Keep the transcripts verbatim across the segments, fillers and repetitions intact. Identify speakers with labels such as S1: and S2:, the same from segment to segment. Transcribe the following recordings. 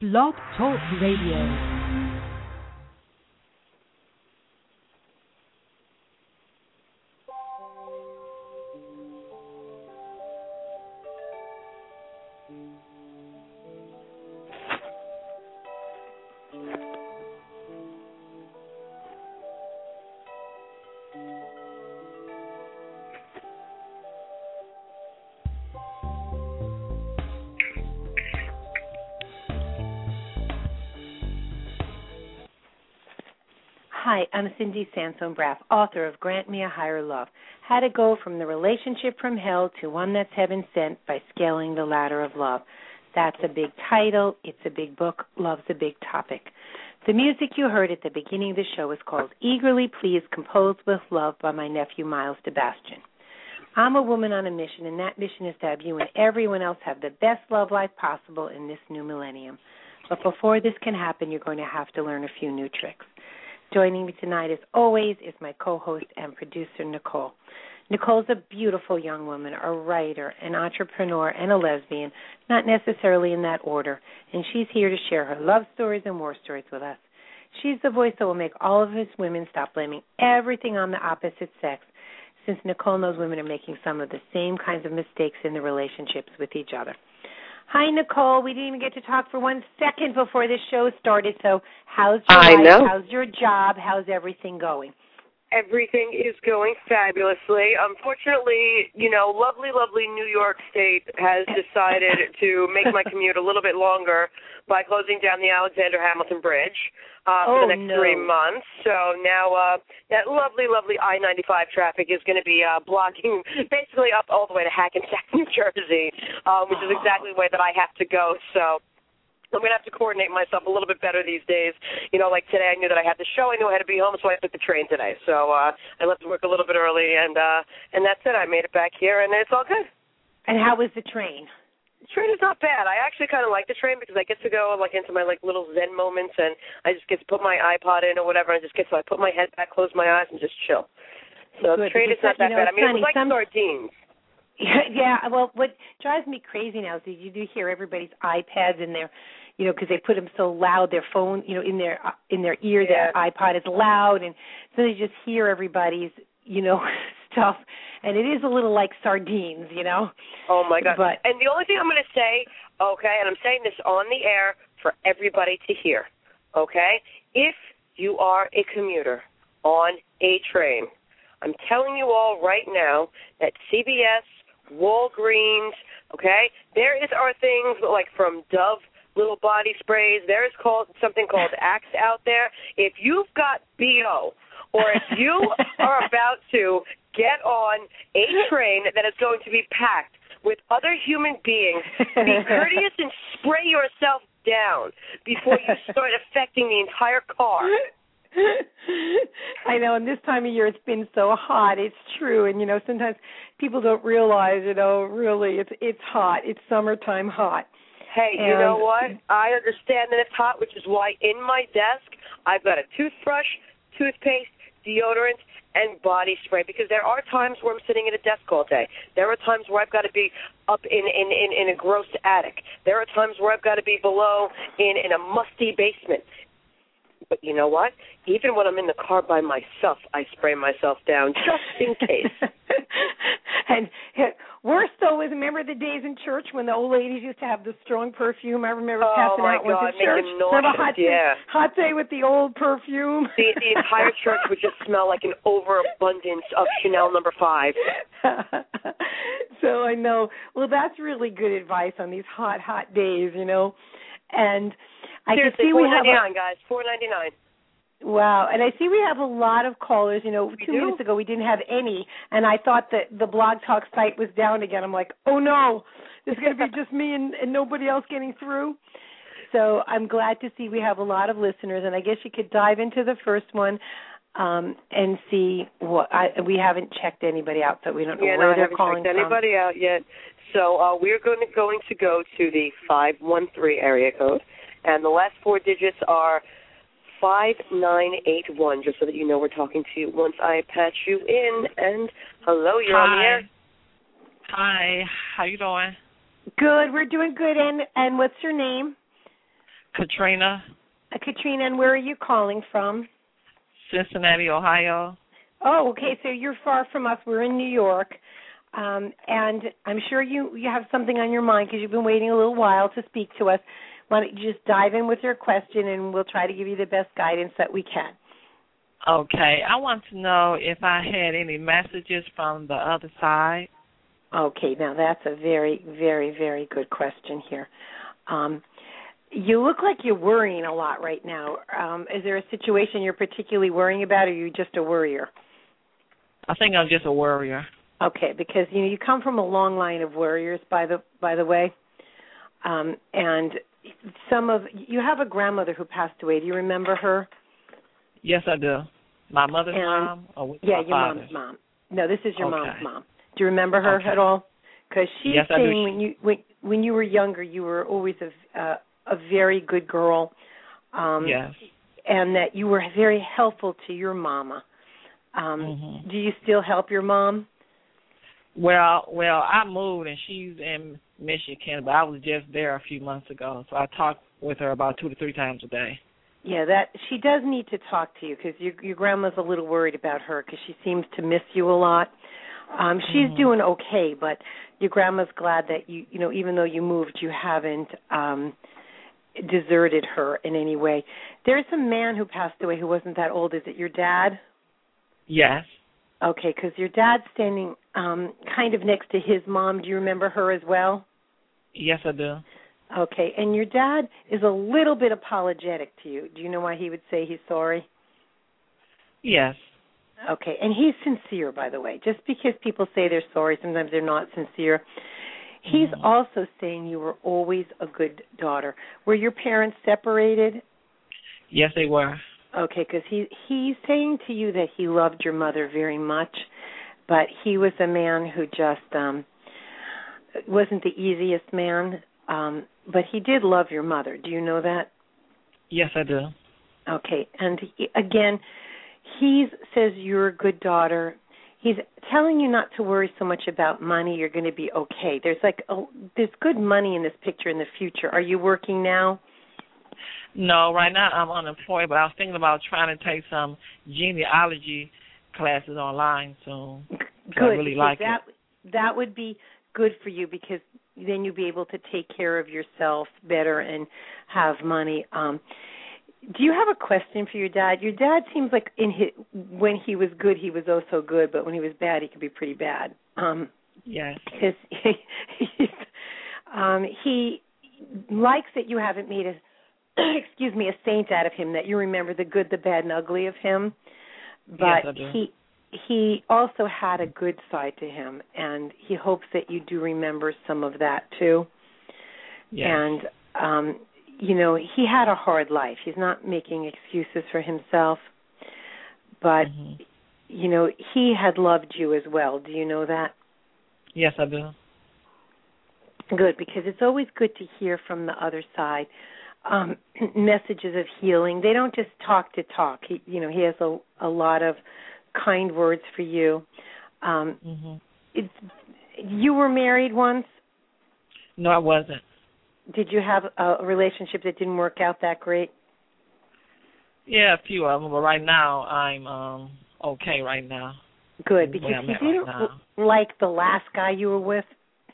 S1: Blog Talk Radio. Hi, I'm Cindy Sansone-Braff, author of Grant Me a Higher Love, How to Go from the Relationship from Hell to One That's Heaven Sent by Scaling the Ladder of Love. That's a big title. It's a big book. Love's a big topic. The music you heard at the beginning of the show is called Eagerly Pleased, Composed with Love by my nephew, Miles Sebastian. I'm a woman on a mission, and that mission is to have you and everyone else have the best love life possible in this new millennium. But before this can happen, you're going to have to learn a few new tricks. Joining me tonight, as always, is my co-host and producer, Nicole. Nicole's a beautiful young woman, a writer, an entrepreneur, and a lesbian, not necessarily in that order, and she's here to share her love stories and war stories with us. She's the voice that will make all of us women stop blaming everything on the opposite sex, since Nicole knows women are making some of the same kinds of mistakes in their relationships with each other. Hi, Nicole. We didn't even get to talk for one second before this show started, so how's your
S2: I
S1: life?
S2: know.
S1: How's your job? How's everything going?
S2: Everything is going fabulously. Unfortunately, you know, lovely, lovely New York State has decided to make my commute a little bit longer by closing down the Alexander Hamilton Bridge uh,
S1: oh,
S2: for the next
S1: no.
S2: three months. So now uh, that lovely, lovely I ninety-five traffic is going to be uh, blocking basically up all the way to Hackensack, New Jersey, um, which is exactly the way that I have to go. So I'm going to have to coordinate myself a little bit better these days. You know, like today I knew that I had the show. I knew I had to be home, so I took the train today. So uh, I left work a little bit early, and uh, and that's it. I made it back here, and it's all good.
S1: And how was the train?
S2: The train is not bad. I actually kind of like the train because I get to go like into my like little zen moments, and I just get to put my iPod in or whatever, and just get to I put my head back, close my eyes, and just chill. So
S1: Good,
S2: the train is not that
S1: you know,
S2: bad. I mean,
S1: funny.
S2: it was like
S1: Some...
S2: sardines.
S1: Yeah, well, what drives me crazy now is that you do hear everybody's iPads in their, you know, because they put them so loud, their phone, you know, in their in their ear,
S2: yeah.
S1: their iPod is loud, and so they just hear everybody's, you know, stuff, and it is a little like sardines, you know.
S2: Oh my God!
S1: But
S2: and the only thing I'm going to say, okay, and I'm saying this on the air for everybody to hear, okay, if you are a commuter on a train, I'm telling you all right now that C B S, Walgreens, okay, there is are things like from Dove little body sprays. There is called something called Axe out there. If you've got B O, or if you are about to get on a train that is going to be packed with other human beings, be courteous and spray yourself down before you start affecting the entire car.
S1: I know, and this time of year it's been so hot. It's true, and you know sometimes people don't realize, you know, really it's it's hot. It's summertime hot.
S2: Hey,
S1: and,
S2: you know what? I understand that it's hot, which is why in my desk I've got a toothbrush, toothpaste, deodorant, and body spray, because there are times where I'm sitting at a desk all day. There are times where I've got to be up in, in, in, in a gross attic. There are times where I've got to be below in, in a musty basement. But you know what? Even when I'm in the car by myself, I spray myself down just in case.
S1: And worse, though, is remember the days in church when the old ladies used to have the strong perfume? I remember
S2: oh
S1: passing
S2: my
S1: out
S2: God,
S1: once in church.
S2: Remember
S1: hot
S2: yeah.
S1: day, hot day with the old perfume.
S2: The, the entire church would just smell like an overabundance of Chanel number five.
S1: So I know. Well, that's really good advice on these hot, hot days, you know. And I
S2: Seriously,
S1: can see we have
S2: four ninety-nine, guys, four ninety-nine.
S1: Wow, and I see we have a lot of callers. You know,
S2: we
S1: two
S2: do?
S1: minutes ago we didn't have any, and I thought that the Blog Talk site was down again. I'm like, oh no, there's going to be just me and, and nobody else getting through. So I'm glad to see we have a lot of listeners, and I guess you could dive into the first one um, and see what I, we haven't checked anybody out, so we don't know
S2: yeah,
S1: where
S2: no,
S1: they're
S2: I haven't
S1: calling
S2: checked anybody
S1: from.
S2: out yet. So uh, we're going to, going to go to the five one three area code, and the last four digits are five nine eight one, just so that you know we're talking to you once I patch you in. And hello, you're
S3: Hi.
S2: on the air.
S3: Hi, how you doing?
S1: Good, we're doing good. And, and what's your name?
S3: Katrina.
S1: Uh, Katrina, and where are you calling from?
S3: Cincinnati, Ohio.
S1: Oh, okay. So you're far from us. We're in New York. Um, and I'm sure you, you have something on your mind because you've been waiting a little while to speak to us. Why don't you just dive in with your question, and we'll try to give you the best guidance that we can.
S3: Okay. I want to know if I had any messages from the other side.
S1: Okay. Now, that's a very, very, very good question here. Um, you look like you're worrying a lot right now. Um, is there a situation you're particularly worrying about, or are you just a worrier?
S3: I think I'm just a worrier.
S1: Okay, because you know you come from a long line of warriors, by the by the way, um, and some of you have a grandmother who passed away. Do you remember her?
S3: Yes, I do. My mother's
S1: and,
S3: mom, or with
S1: yeah,
S3: my
S1: your
S3: father's?
S1: mom's mom. No, this is your
S3: okay.
S1: mom's mom. Do you remember her
S3: okay.
S1: at all? Because she's
S3: yes,
S1: saying
S3: I do.
S1: when you when when you were younger, you were always a uh, a very good girl. Um,
S3: yes.
S1: And that you were very helpful to your mama. Um,
S3: mm-hmm.
S1: Do you still help your mom?
S3: Well, well, I moved and she's in Michigan, but I was just there a few months ago, so I talk with her about two to three times a day.
S1: Yeah, that she does need to talk to you because your, your grandma's a little worried about her because she seems to miss you a lot. Um, she's
S3: mm-hmm.
S1: doing okay, but your grandma's glad that you, you know, even though you moved, you haven't um, deserted her in any way. There's a man who passed away who wasn't that old. Is it your dad?
S3: Yes.
S1: Okay, because your dad's standing um, kind of next to his mom. Do you remember her as well?
S3: Yes, I do.
S1: Okay, and your dad is a little bit apologetic to you. Do you know why he would say he's sorry?
S3: Yes.
S1: Okay, and he's sincere, by the way. Just because people say they're sorry, sometimes they're not sincere. He's
S3: mm-hmm.
S1: also saying you were always a good daughter. Were your parents separated?
S3: Yes, they were.
S1: Okay, because he, he's saying to you that he loved your mother very much, but he was a man who just um, wasn't the easiest man, um, but he did love your mother. Do you know that?
S3: Yes, I do.
S1: Okay, and he, again, he says you're a good daughter. He's telling you not to worry so much about money. You're going to be okay. There's like a, there's good money in this picture in the future. Are you working now?
S3: No, right now I'm unemployed, but I was thinking about trying to take some genealogy classes online soon.
S1: Good.
S3: I really like
S1: that,
S3: it.
S1: That would be good for you because then you'll be able to take care of yourself better and have money. Um, do you have a question for your dad? Your dad seems like in his, when he was good, he was oh so good, but when he was bad, he could be pretty bad. Um,
S3: yes.
S1: His, he, um, he likes that you haven't made a excuse me, a saint out of him, that you remember the good, the bad, and ugly of him. But
S3: yes, I do.
S1: he he also had a good side to him, and he hopes that you do remember some of that too.
S3: Yes.
S1: And, um, you know, he had a hard life. He's not making excuses for himself, but,
S3: mm-hmm.
S1: you know, he had loved you as well. Do you know that?
S3: Yes, I do.
S1: Good, because it's always good to hear from the other side. Um, messages of healing. They don't just talk to talk. He, you know, he has a, a lot of kind words for you. Um,
S3: mm-hmm.
S1: it's, you were married once?
S3: No, I wasn't.
S1: Did you have a relationship that didn't work out that great?
S3: Yeah, a few of them, but right now I'm um, okay right now.
S1: Good, because he didn't
S3: right
S1: like the last guy you were with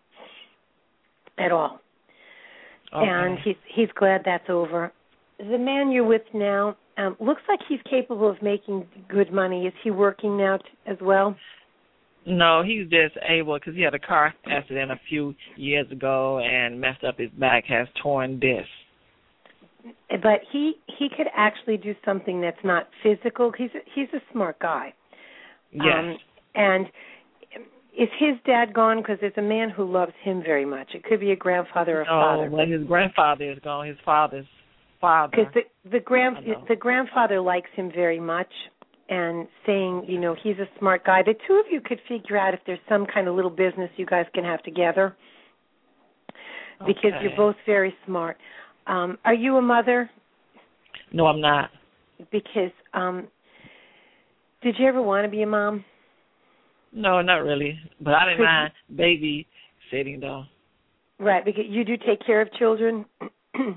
S1: at all.
S3: Okay.
S1: And he's he's glad that's over. The man you're with now um, looks like he's capable of making good money. Is he working now t- as well?
S3: No, he's just able because he had a car accident a few years ago and messed up his back, has torn discs.
S1: But he he could actually do something that's not physical. He's a, he's a smart guy.
S3: Yes.
S1: Um, and is his dad gone? Because there's a man who loves him very much. It could be a grandfather or
S3: no,
S1: father.
S3: No, well, his grandfather is gone. His father's father.
S1: Because the the grand the grandfather likes him very much, and saying, you know, he's a smart guy. The two of you could figure out if there's some kind of little business you guys can have together. Because
S3: okay.
S1: you're both very smart. Um, are you a mother?
S3: No, I'm not.
S1: Because um, did you ever want to be a mom?
S3: No, not really. But I didn't mind babysitting, though.
S1: Right, because you do take care of children?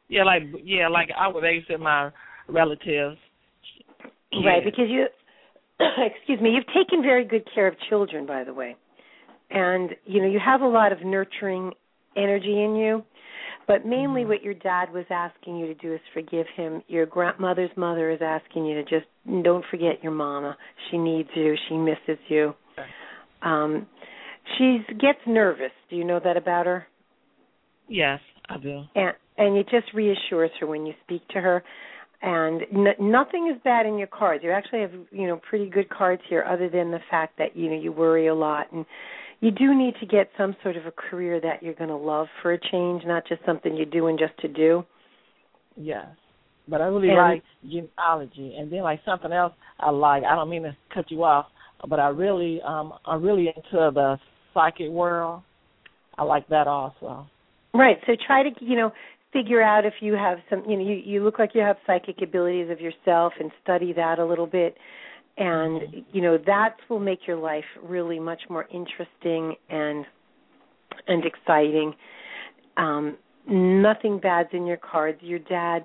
S3: Yeah, like yeah, like I would babysit my relatives. Yeah.
S1: Right, because you, excuse me, you've taken very good care of children, by the way. And, you know, you have a lot of nurturing energy in you. But mainly
S3: mm-hmm.
S1: what your dad was asking you to do is forgive him. Your grandmother's mother is asking you to just don't forget your mama. She needs you. She misses you.
S3: Okay.
S1: Um, she gets nervous. Do you know that about her?
S3: Yes, I do.
S1: And, and it just reassures her when you speak to her. And n- nothing is bad in your cards. You actually have, you know, pretty good cards here, other than the fact that, you know, you worry a lot. And you do need to get some sort of a career that you're going to love for a change, not just something you're doing just to do.
S3: Yes. But I really
S1: and,
S3: like genealogy. And then, like, something else I like, I don't mean to cut you off, but I really, um, I'm really into the psychic world. I like that also.
S1: Right. So try to, you know, figure out if you have some, you know, you, you look like you have psychic abilities of yourself, and study that a little bit. And, mm-hmm. you know, that will make your life really much more interesting and and exciting. Um, nothing bad's in your cards. Your dad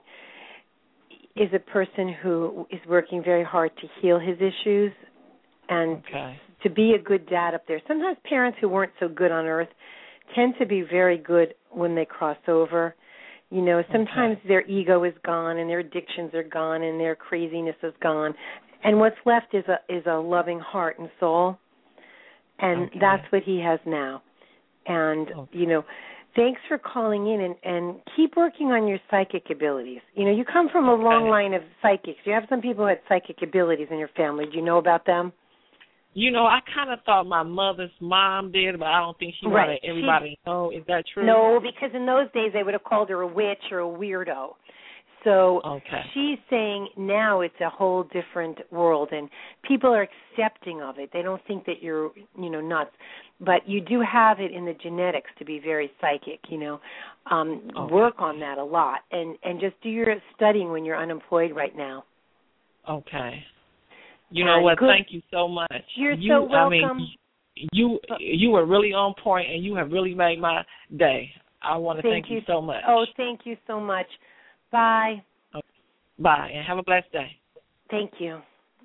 S1: is a person who is working very hard to heal his issues and
S3: okay.
S1: to be a good dad up there. Sometimes parents who weren't so good on earth tend to be very good when they cross over. You know, sometimes
S3: okay.
S1: their ego is gone and their addictions are gone and their craziness is gone. And what's left is a is a loving heart and soul. And
S3: okay.
S1: that's what he has now. And,
S3: okay.
S1: you know, thanks for calling in, and, and keep working on your psychic abilities. You know, you come from a
S3: okay.
S1: long line of psychics. You have some people who had psychic abilities in your family. Do you know about them?
S3: You know, I kind of thought my mother's mom did, but I don't think she
S1: right.
S3: wanted everybody to know. Is that true?
S1: No, because in those days they would have called her a witch or a weirdo. So
S3: okay.
S1: she's saying now it's a whole different world, and people are accepting of it. They don't think that you're, you know, nuts. But you do have it in the genetics to be very psychic, you know. Um,
S3: okay.
S1: Work on that a lot, and, and just do your studying when you're unemployed right now.
S3: Okay. You know what?
S1: Good.
S3: Thank you so much.
S1: You're
S3: you,
S1: so welcome.
S3: I mean, you you were really on point, and you have really made my day. I want to
S1: thank,
S3: thank you, you so much.
S1: Oh, thank you so much. Bye.
S3: Okay. Bye, and have a blessed day.
S1: Thank you.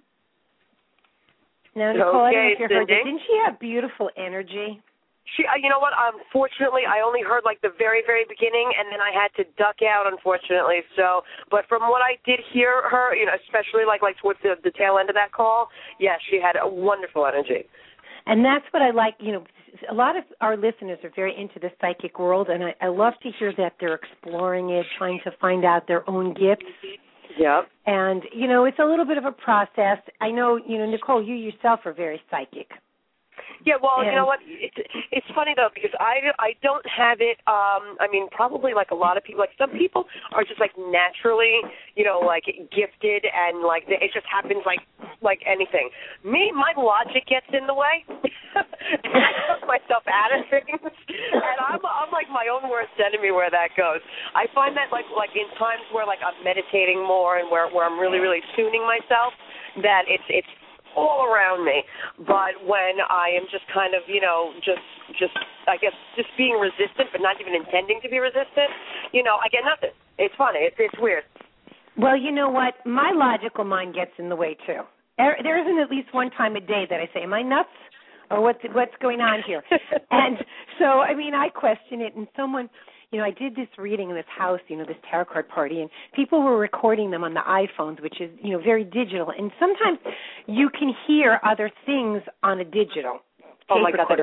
S1: Now, Nicole,
S2: okay,
S1: I don't know if you heard
S2: Cindy.
S1: that. Didn't she have beautiful energy?
S2: She, uh, you know what? Unfortunately, I only heard like the very, very beginning, and then I had to duck out. Unfortunately, so. But from what I did hear her, you know, especially like like towards the, the tail end of that call, yes, she had a wonderful energy.
S1: And that's what I like. You know, a lot of our listeners are very into the psychic world, and I, I love to hear that they're exploring it, trying to find out their own gifts.
S2: Yep.
S1: And you know, it's a little bit of a process. I know, you know, Nicole, you yourself are very psychic.
S2: Yeah, well,
S1: and,
S2: you know what? It's it's funny though, because I I don't have it. Um, I mean, probably like a lot of people. Like some people are just like naturally, you know, like gifted, and like it just happens like like anything. Me, my logic gets in the way. I took myself out of things, and I'm I'm like my own worst enemy where that goes. I find that like like in times where like I'm meditating more and where where I'm really really tuning myself, that it's it's. all around me, but when I am just kind of, you know, just, just, I guess, just being resistant, but not even intending to be resistant, you know, I get nothing. It's funny. It's, it's weird.
S1: Well, you know what? My logical mind gets in the way, too. There isn't at least one time a day that I say, am I nuts? Or what's, what's going on here? And so, I mean, I question it, and someone... You know, I did this reading in this house, you know, this tarot card party, and people were recording them on the iPhones, which is, you know, very digital. And sometimes you can hear other things on a digital
S2: oh my
S1: tape
S2: God,
S1: recorder.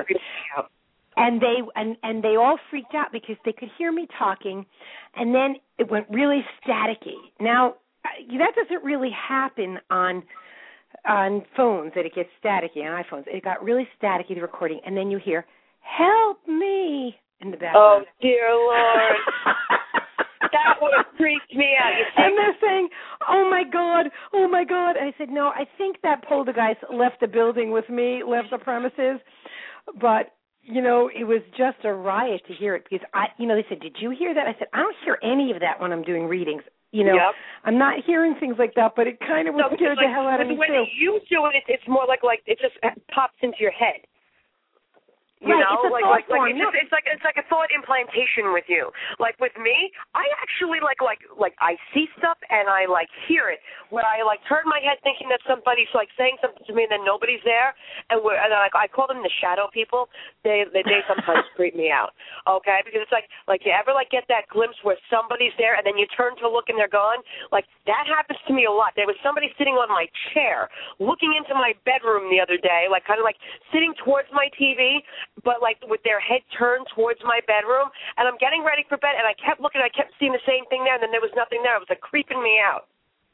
S1: And they and, and they all freaked out because they could hear me talking, and then it went really staticky. Now, that doesn't really happen on on phones, that it gets staticky on iPhones. It got really staticky, the recording, and then you hear, "Help me." In the background.
S2: Oh, dear Lord. That would have freaked me out. You think?
S1: And they're saying, oh, my God, oh, my God. And I said, no, I think that poltergeist left the building with me, left the premises. But, you know, it was just a riot to hear it because, I, you know, they said, did you hear that? I said, I don't hear any of that when I'm doing readings. You know,
S2: yep.
S1: I'm not hearing things like that, but it kind of would
S2: no,
S1: scare
S2: like,
S1: the hell out of me,
S2: when
S1: too.
S2: When you do it, it's more like, like it just pops into your head. You
S1: right,
S2: know,
S1: it's a
S2: like
S1: thought
S2: like like
S1: form.
S2: it's,
S1: No.
S2: just, it's like it's like a thought implantation with you. Like with me, I actually like like like I see stuff and I like hear it. When I like turn my head thinking that somebody's like saying something to me and then nobody's there, and we're and I, I call them the shadow people. They they, they sometimes creep me out. Okay, because it's like like you ever like get that glimpse where somebody's there and then you turn to look and they're gone. Like that happens to me a lot. There was somebody sitting on my chair looking into my bedroom the other day, like kind of like sitting towards my T V. But like with their head turned towards my bedroom, and I'm getting ready for bed, and I kept looking, I kept seeing the same thing there, and then there was nothing there. It was like creeping me out.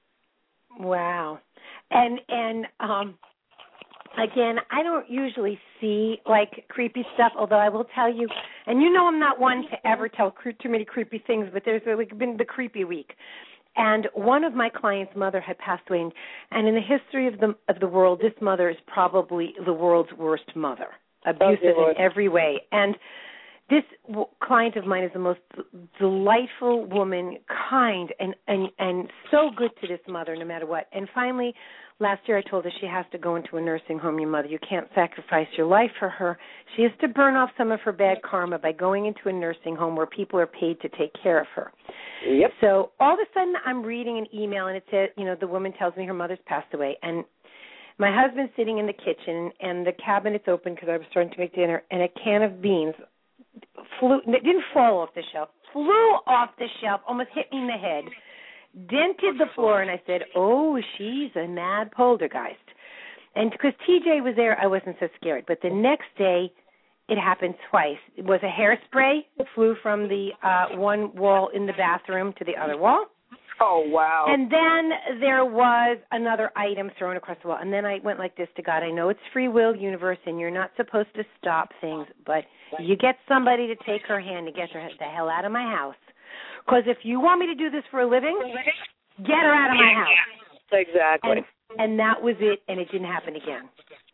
S1: Wow. And and um again, I don't usually see like creepy stuff, although I will tell you, and you know I'm not one to ever tell cre- too many creepy things, but there's like been the creepy week. And one of my clients' mother had passed away, and, and in the history of the of the world, this mother is probably the world's worst mother. Abusive
S2: Oh,
S1: in every way. And this w- client of mine is the most delightful woman, kind, and, and, and so good to this mother no matter what. And finally, last year I told her she has to go into a nursing home, your mother. You can't sacrifice your life for her. She has to burn off some of her bad karma by going into a nursing home where people are paid to take care of her.
S2: Yep.
S1: So all of a sudden I'm reading an email, and it says, you know, the woman tells me her mother's passed away. And my husband's sitting in the kitchen, and the cabinet's open because I was starting to make dinner, and a can of beans flew, it didn't fall off the shelf, flew off the shelf, almost hit me in the head, dented the floor, and I said, oh, she's a mad poltergeist. And because T J was there, I wasn't so scared. But the next day, it happened twice. It was a hairspray that flew from the uh, one wall in the bathroom to the other wall.
S2: Oh, wow.
S1: And then there was another item thrown across the wall. And then I went like this to God. I know it's free will universe, and you're not supposed to stop things, but you get somebody to take her hand and get her the hell out of my house. Because if you want me to do this for a living, get her out of my house.
S2: Exactly.
S1: And, and that was it, and it didn't happen again.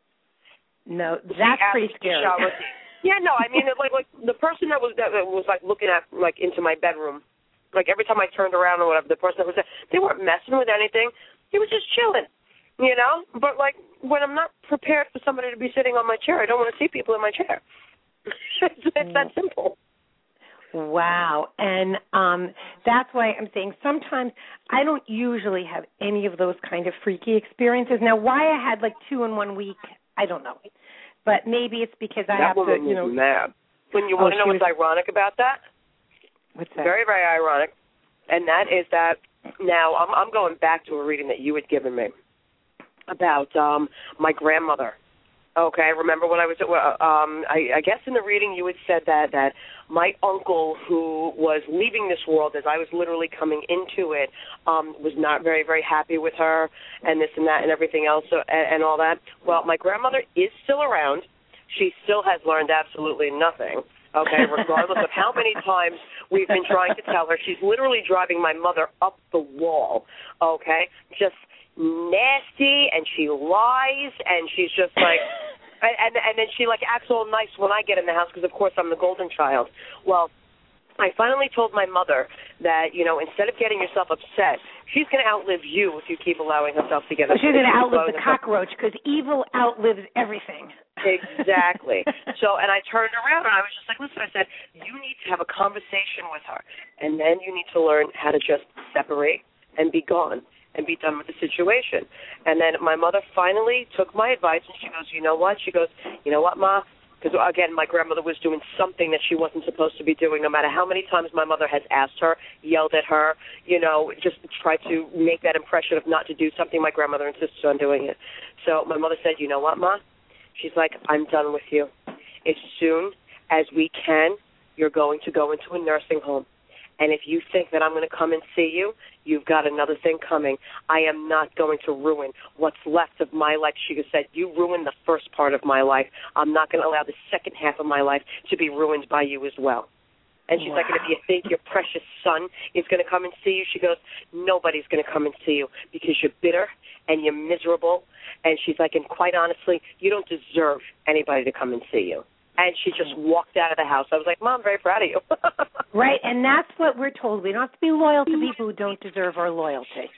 S1: No, that's pretty scary.
S2: Yeah, no, I mean, like, like the person that was that was like looking at like into my bedroom. Like, every time I turned around or whatever, the person that was there, they weren't messing with anything. He was just chilling, you know? But, like, when I'm not prepared for somebody to be sitting on my chair, I don't want to see people in my chair. it's, it's that simple.
S1: Wow. And um, that's why I'm saying sometimes I don't usually have any of those kind of freaky experiences. Now, why I had, like, two in one week, I don't know. But maybe it's because I
S2: that
S1: have to, you know.
S2: Mad. When you
S1: oh,
S2: want to know what's
S1: was,
S2: ironic about that?
S1: What's that?
S2: Very, very ironic. And that is that now I'm, I'm going back to a reading that you had given me about um, my grandmother. Okay, remember when I was at, um, I, I guess in the reading you had said that, that my uncle who was leaving this world as I was literally coming into it um, was not very, very happy with her and this and that and everything else so, and, and all that. Well, my grandmother is still around. She still has learned absolutely nothing. Okay, regardless of how many times we've been trying to tell her, she's literally driving my mother up the wall, okay, just nasty, and she lies, and she's just like, and, and, and then she, like, acts all nice when I get in the house because, of course, I'm the golden child. Well, I finally told my mother that, you know, instead of getting yourself upset, she's going to outlive you if you keep allowing herself to get upset.
S1: She's going to outlive the cockroach because evil outlives everything.
S2: Exactly. So, and I turned around and I was just like, listen, I said, you need to have a conversation with her, and then you need to learn how to just separate and be gone and be done with the situation. And then my mother finally took my advice, and she goes, you know what? She goes, you know what, Ma? Because, again, my grandmother was doing something that she wasn't supposed to be doing, no matter how many times my mother has asked her, yelled at her, you know, just tried to make that impression of not to do something. My grandmother insisted on doing it. So my mother said, you know what, Ma? She's like, I'm done with you. As soon as we can, you're going to go into a nursing home. And if you think that I'm going to come and see you, you've got another thing coming. I am not going to ruin what's left of my life. She said, you ruined the first part of my life. I'm not going to allow the second half of my life to be ruined by you as well. And she's wow. like, and if you think your precious son is going to come and see you, she goes, nobody's going to come and see you because you're bitter and you're miserable. And she's like, and quite honestly, you don't deserve anybody to come and see you. And she just walked out of the house. I was like, Mom, I'm very proud of you.
S1: Right, and that's what we're told. We don't have to be loyal to people who don't deserve our loyalty.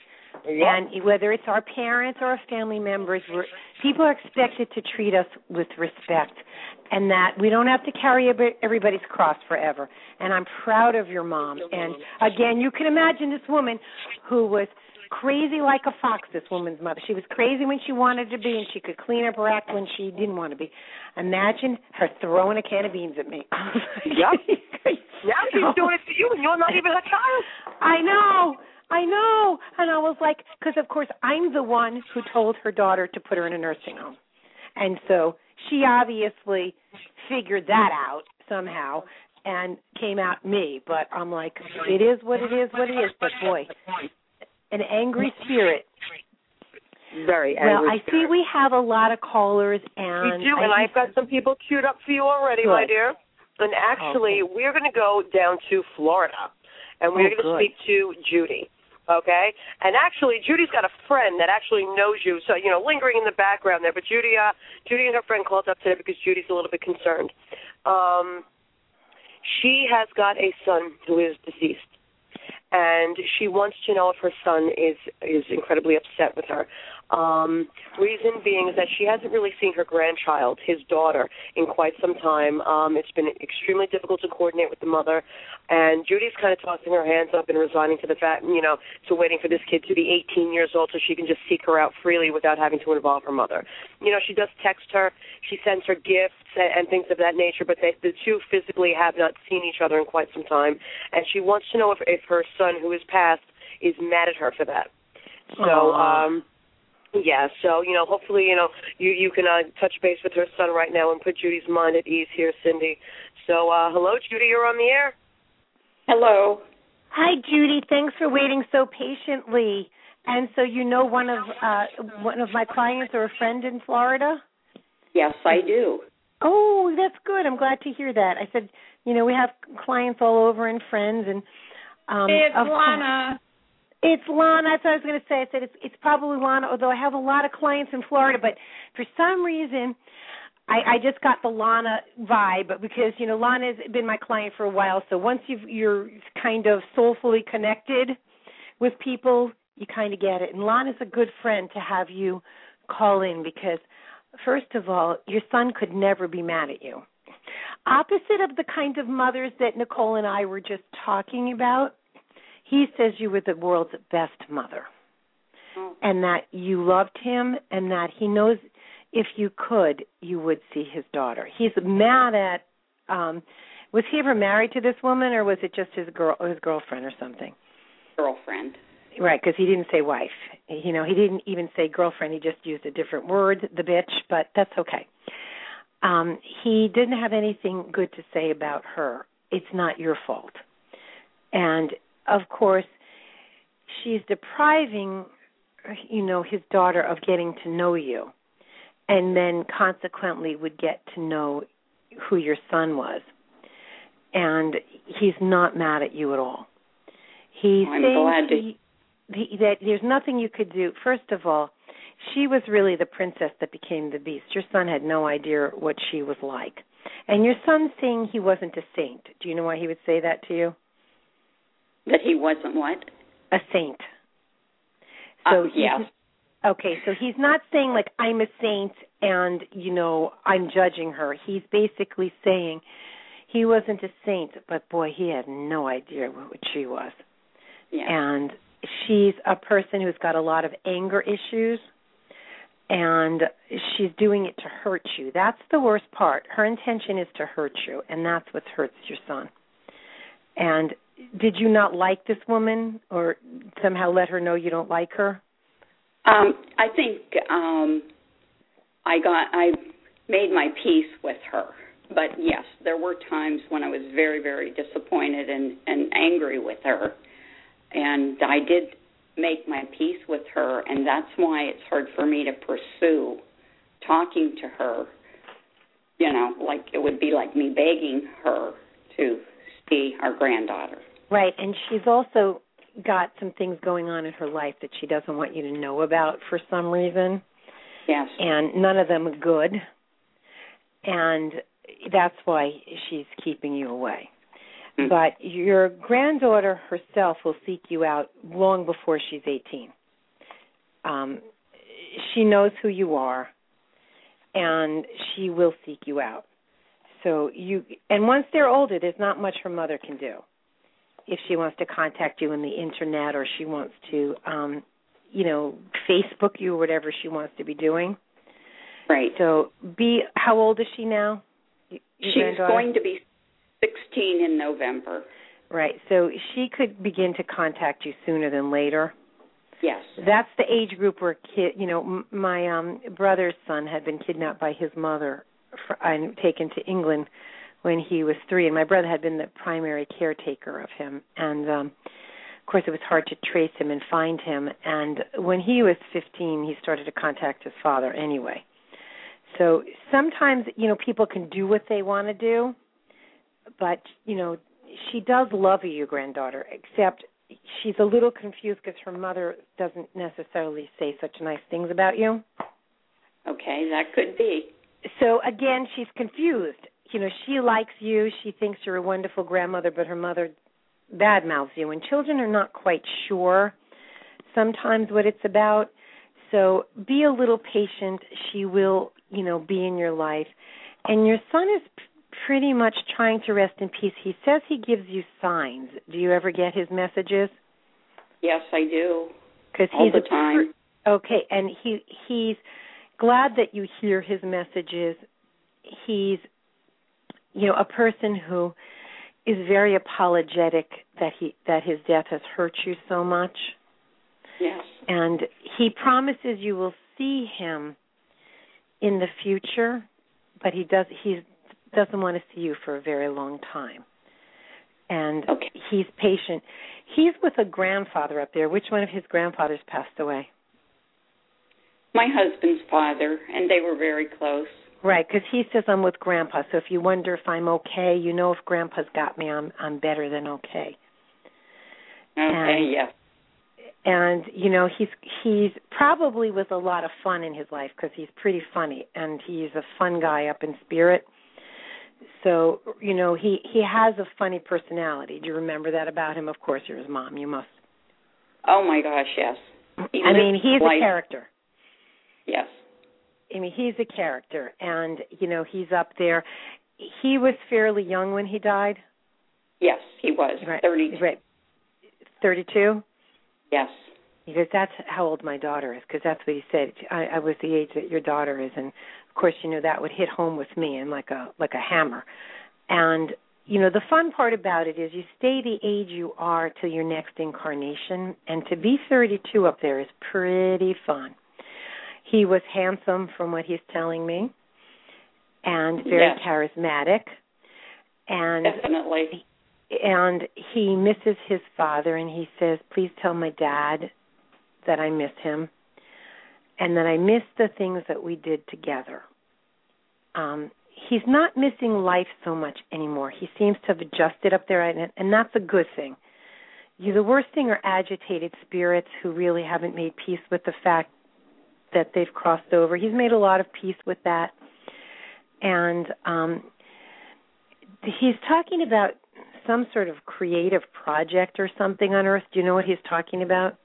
S2: Yeah.
S1: And whether it's our parents or our family members, we're, people are expected to treat us with respect, and that we don't have to carry everybody's cross forever. And I'm proud of your mom. And, again, you can imagine this woman who was crazy like a fox, this woman's mother. She was crazy when she wanted to be, and she could clean up her act when she didn't want to be. Imagine her throwing a can of beans at me.
S2: Yep. Now she's doing it to you, and you're not even her child.
S1: I know. I know. And I was like, because, of course, I'm the one who told her daughter to put her in a nursing home. And so she obviously figured that out somehow and came at me. But I'm like, it is what it is, what it is. But, boy, an angry spirit.
S2: Very angry.
S1: Well, I
S2: spirit.
S1: see we have a lot of callers. And
S2: we do,
S1: I
S2: and I've got some people queued up for you already,
S1: Good.
S2: my dear. And actually,
S1: okay.
S2: we're going to go down to Florida, and we're
S1: oh,
S2: going to
S1: good.
S2: speak to Judy. Okay? And actually, Judy's got a friend that actually knows you, so, you know, lingering in the background there. But Judy, uh, Judy and her friend called up today because Judy's a little bit concerned. Um, she has got a son who is deceased, and she wants to know if her son is, is incredibly upset with her. Um, reason being is that she hasn't really seen her grandchild, his daughter, in quite some time. Um, it's been extremely difficult to coordinate with the mother, and Judy's kind of tossing her hands up and resigning to the fact, you know, to waiting for this kid to be eighteen years old so she can just seek her out freely without having to involve her mother. You know, she does text her, she sends her gifts and, and things of that nature, but they, the two physically have not seen each other in quite some time, and she wants to know if, if her son, who is passed, is mad at her for that. So,
S1: Aww.
S2: um... Yeah, so, you know, hopefully, you know, you, you can uh, touch base with her son right now and put Judy's mind at ease here, Cindy. So, uh, hello, Judy, you're on the air.
S4: Hello.
S1: Hi, Judy. Thanks for waiting so patiently. And so you know one of uh, one of my clients or a friend in Florida?
S4: Yes, I do.
S1: Oh, that's good. I'm glad to hear that. I said, you know, we have clients all over and friends. and um,
S4: It's
S1: of
S4: Lana.
S1: It's Lana. That's what I was going to say. I said it's, it's probably Lana, although I have a lot of clients in Florida. But for some reason, I, I just got the Lana vibe because, you know, Lana's been my client for a while. So once you've, you're kind of soulfully connected with people, you kind of get it. And Lana's a good friend to have you call in because, first of all, your son could never be mad at you. Opposite of the kind of mothers that Nicole and I were just talking about, he says you were the world's best mother, oh. and that you loved him, and that he knows if you could, you would see his daughter. He's mad at, um, was he ever married to this woman, or was it just his girl, his girlfriend or something?
S4: Girlfriend.
S1: Right, because he didn't say wife. You know, he didn't even say girlfriend. He just used a different word, the bitch, but that's okay. Um, he didn't have anything good to say about her. It's not your fault. And of course, she's depriving, you know, his daughter of getting to know you, and then consequently would get to know who your son was. And he's not mad at you at all. He's
S4: I'm
S1: saying
S4: glad to...
S1: he, he, that there's nothing you could do. First of all, she was really the princess that became the beast. Your son had no idea what she was like. And your son's saying he wasn't a saint. Do you know why he would say that to you?
S4: That he wasn't what?
S1: A saint. So
S4: uh, yes.
S1: Okay, so he's not saying, like, I'm a saint and, you know, I'm judging her. He's basically saying he wasn't a saint, but, boy, he had no idea what she was.
S4: Yeah.
S1: And she's a person who's got a lot of anger issues, and she's doing it to hurt you. That's the worst part. Her intention is to hurt you, and that's what hurts your son. And did you not like this woman or somehow let her know you don't like her?
S4: Um, I think um, I got I made my peace with her. But, yes, there were times when I was very, very disappointed and, and angry with her. And I did make my peace with her, and that's why it's hard for me to pursue talking to her. You know, like it would be like me begging her to see our granddaughter.
S1: Right, and she's also got some things going on in her life that she doesn't want you to know about for some reason.
S4: Yes.
S1: And none of them are good. And that's why she's keeping you away. Mm-hmm. But your granddaughter herself will seek you out long before she's eighteen. um, she knows who you are, and she will seek you out. So you, and once they're older, there's not much her mother can do. If she wants to contact you on the internet, or she wants to, um, you know, Facebook you, or whatever she wants to be doing.
S4: Right.
S1: So, be. How old is she now? Your
S4: She's going to be sixteen in November.
S1: Right. So she could begin to contact you sooner than later.
S4: Yes.
S1: That's the age group where kid. You know, m- my um, brother's son had been kidnapped by his mother for, and taken to England when he was three, and my brother had been the primary caretaker of him. And, um, of course, it was hard to trace him and find him. And when he was fifteen, he started to contact his father anyway. So sometimes, you know, people can do what they want to do, but, you know, she does love you, your granddaughter, except she's a little confused because her mother doesn't necessarily say such nice things about you.
S4: Okay, that could be.
S1: So, again, she's confused. You know, she likes you. She thinks you're a wonderful grandmother, but her mother badmouths you. And children are not quite sure sometimes what it's about. So be a little patient. She will, you know, be in your life. And your son is p- pretty much trying to rest in peace. He says he gives you signs. Do you ever get his messages?
S4: Yes, I do.
S1: Cause
S4: all
S1: he's
S4: the time.
S1: A, okay, and he he's glad that you hear his messages. He's, you know, a person who is very apologetic that he that his death has hurt you so much.
S4: Yes.
S1: And he promises you will see him in the future, but he does he doesn't want to see you for a very long time. And
S4: okay.
S1: He's patient. He's with a grandfather up there. Which one of his grandfathers passed away?
S4: My husband's father, and they were very close.
S1: Right, because he says I'm with Grandpa. So if you wonder if I'm okay, you know if Grandpa's got me, I'm I'm better than okay.
S4: Okay,
S1: and,
S4: yes.
S1: And you know he's he's probably with a lot of fun in his life because he's pretty funny and he's a fun guy up in spirit. So you know he he has a funny personality. Do you remember that about him? Of course, you're his mom. You must.
S4: Oh my gosh, yes. He
S1: I mean, he's
S4: life.
S1: a character.
S4: Yes.
S1: I mean, he's a character, and, you know, he's up there. He was fairly young when he died?
S4: Yes, he was,
S1: right.
S4: thirty-two.
S1: Right. thirty-two?
S4: Yes.
S1: Because that's how old my daughter is, because that's what he said. I, I was the age that your daughter is, and, of course, you know, that would hit home with me and like a like a hammer. And, you know, the fun part about it is you stay the age you are till your next incarnation, and to be thirty-two up there is pretty fun. He was handsome from what he's telling me and very
S4: yes.
S1: charismatic. And
S4: Definitely.
S1: And he misses his father, and he says, please tell my dad that I miss him and that I miss the things that we did together. Um, he's not missing life so much anymore. He seems to have adjusted up there, and, and that's a good thing. You, the worst thing are agitated spirits who really haven't made peace with the fact that they've crossed over. He's made a lot of peace with that. And um, he's talking about some sort of creative project or something on Earth. Do you know what he's talking about?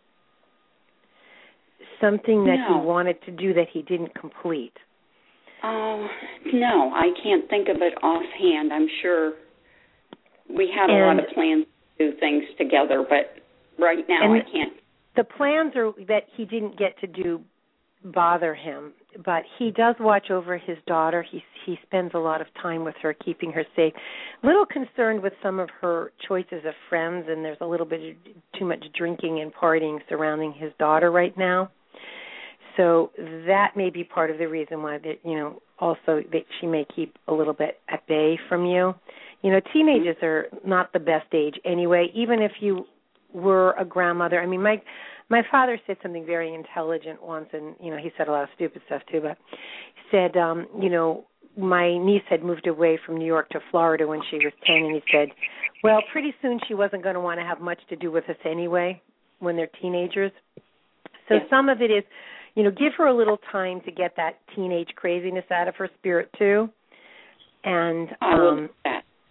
S1: Something that
S4: no.
S1: he wanted to do that he didn't complete.
S4: Uh, no, I can't think of it offhand. I'm sure we had a
S1: and,
S4: lot of plans to do things together, but right now I can't.
S1: The plans are that he didn't get to do bother him, but he does watch over his daughter. He he spends a lot of time with her, keeping her safe. A little concerned with some of her choices of friends, and there's a little bit of too much drinking and partying surrounding his daughter right now. So that may be part of the reason why that, you know, also that she may keep a little bit at bay from you. You know, teenagers are not the best age anyway, even if you were a grandmother. I mean, my My father said something very intelligent once, and, you know, he said a lot of stupid stuff too, but he said, um, you know, my niece had moved away from New York to Florida when she was ten, and he said, well, pretty soon she wasn't going to want to have much to do with us anyway when they're teenagers. So yeah. Some of it is, you know, give her a little time to get that teenage craziness out of her spirit too. And,
S4: I will
S1: um,
S4: do that.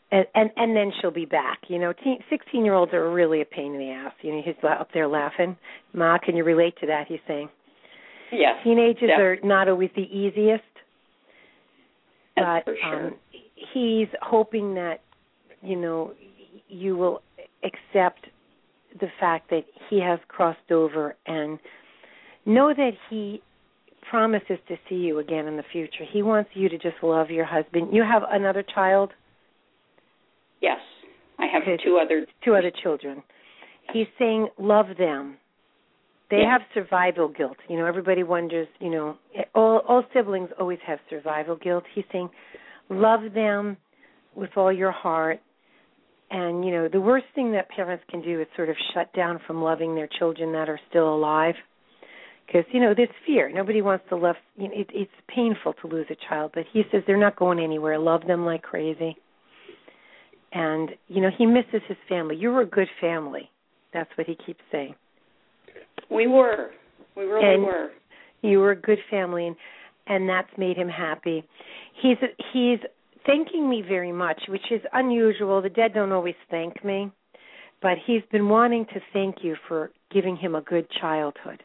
S1: And, and and then she'll be back. You know, teen, sixteen-year-olds are really a pain in the ass. You know, he's up there laughing. Ma, can you relate to that? He's saying.
S4: Yes.
S1: Teenagers
S4: yeah.
S1: are not always the easiest.
S4: That's
S1: but
S4: for sure.
S1: um, he's hoping that, you know, you will accept the fact that he has crossed over and know that he promises to see you again in the future. He wants you to just love your husband. You have another child?
S4: Yes, I have two other
S1: two other children. He's saying love them. They
S4: yes.
S1: have survival guilt. You know, everybody wonders, you know, all, all siblings always have survival guilt. He's saying love them with all your heart. And, you know, the worst thing that parents can do is sort of shut down from loving their children that are still alive. Because, you know, there's fear. Nobody wants to love. You know, it, it's painful to lose a child. But he says they're not going anywhere. Love them like crazy. And, you know, he misses his family. You were a good family. That's what he keeps saying.
S4: We were. We really
S1: and
S4: were.
S1: You were a good family, and, and that's made him happy. He's he's thanking me very much, which is unusual. The dead don't always thank me. But he's been wanting to thank you for giving him a good childhood.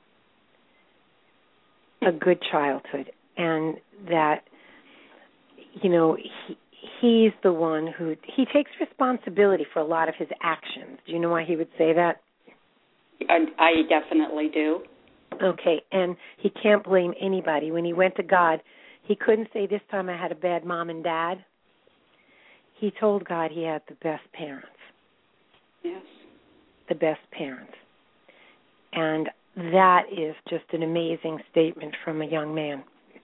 S1: A good childhood. And that, you know, he... He's the one who, he takes responsibility for a lot of his actions. Do you know why he would say that?
S4: I, I definitely do.
S1: Okay, and he can't blame anybody. When he went to God, he couldn't say, this time I had a bad mom and dad. He told God he had the best parents.
S4: Yes.
S1: The best parents. And that is just an amazing statement from a young man.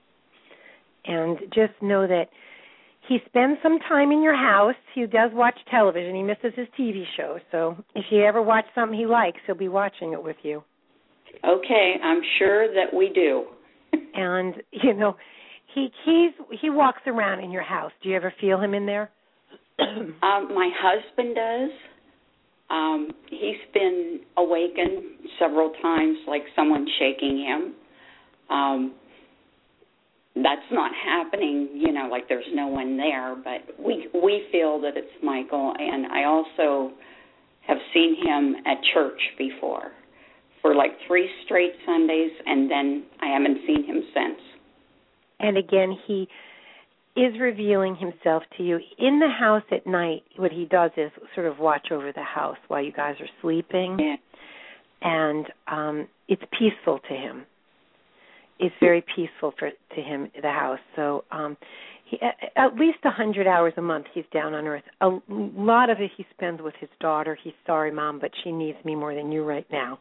S1: And just know that he spends some time in your house. He does watch television. He misses his T V show. So if you ever watch something he likes, he'll be watching it with you.
S4: Okay, I'm sure that we do.
S1: And, you know, he he's he walks around in your house. Do you ever feel him in there?
S4: um, my husband does. Um, he's been awakened several times, like someone shaking him. Um That's not happening, you know, like there's no one there, but we we feel that it's Michael, and I also have seen him at church before for like three straight Sundays, and then I haven't seen him since.
S1: And again, he is revealing himself to you. In the house at night, what he does is sort of watch over the house while you guys are sleeping,
S4: Yeah.
S1: and um, it's peaceful to him. It's very peaceful for to him, the house. So um, he, at least one hundred hours a month he's down on earth. A lot of it he spends with his daughter. He's sorry, Mom, but she needs me more than you right now.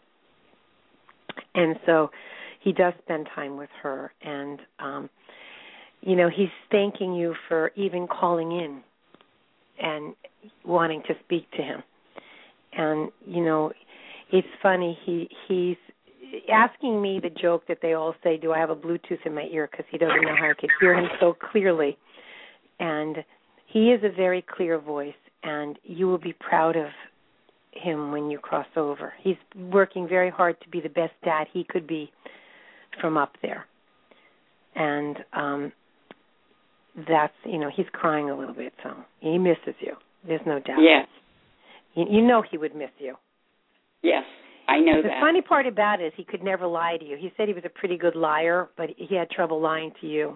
S1: And so he does spend time with her. And, um, you know, he's thanking you for even calling in and wanting to speak to him. And, you know, it's funny, he he's asking me the joke that they all say, do I have a Bluetooth in my ear, because he doesn't know how I could hear him so clearly. And he is a very clear voice, and you will be proud of him when you cross over. He's working very hard to be the best dad he could be from up there. And um, that's, you know, he's crying a little bit, so he misses you. There's no doubt.
S4: Yeah.
S1: You, you know he would miss you.
S4: Yes. I know
S1: the
S4: that.
S1: The funny part about it is he could never lie to you. He said he was a pretty good liar, but he had trouble lying to you.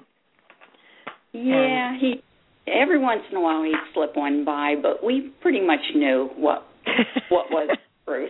S4: Yeah, and he every once in a while he'd slip one by, but we pretty much knew what what was the truth.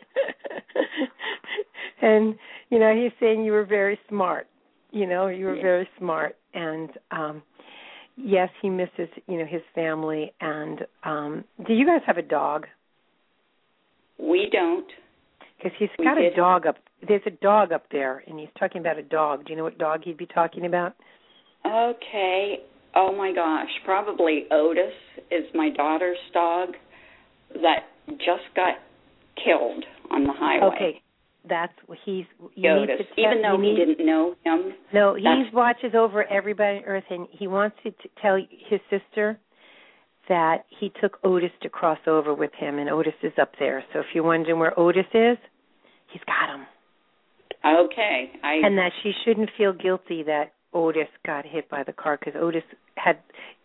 S1: And, you know, he's saying you were very smart. You know, you were yeah. very smart. And, um, yes, he misses, you know, his family. And um, do you guys have a dog?
S4: We don't.
S1: Because he's got a dog up. There's a dog up there, and he's talking about a dog. Do you know what dog he'd be talking about?
S4: Okay. Oh, my gosh. Probably Otis is my daughter's dog that just got killed on the highway.
S1: Okay. That's what he's...
S4: Otis. Tell, Even though he
S1: need,
S4: didn't know him.
S1: No, he watches over everybody on Earth, and he wants to tell his sister that he took Otis to cross over with him, and Otis is up there. So if you're wondering where Otis is, he's got him.
S4: Okay. I...
S1: And that she shouldn't feel guilty that Otis got hit by the car, because Otis had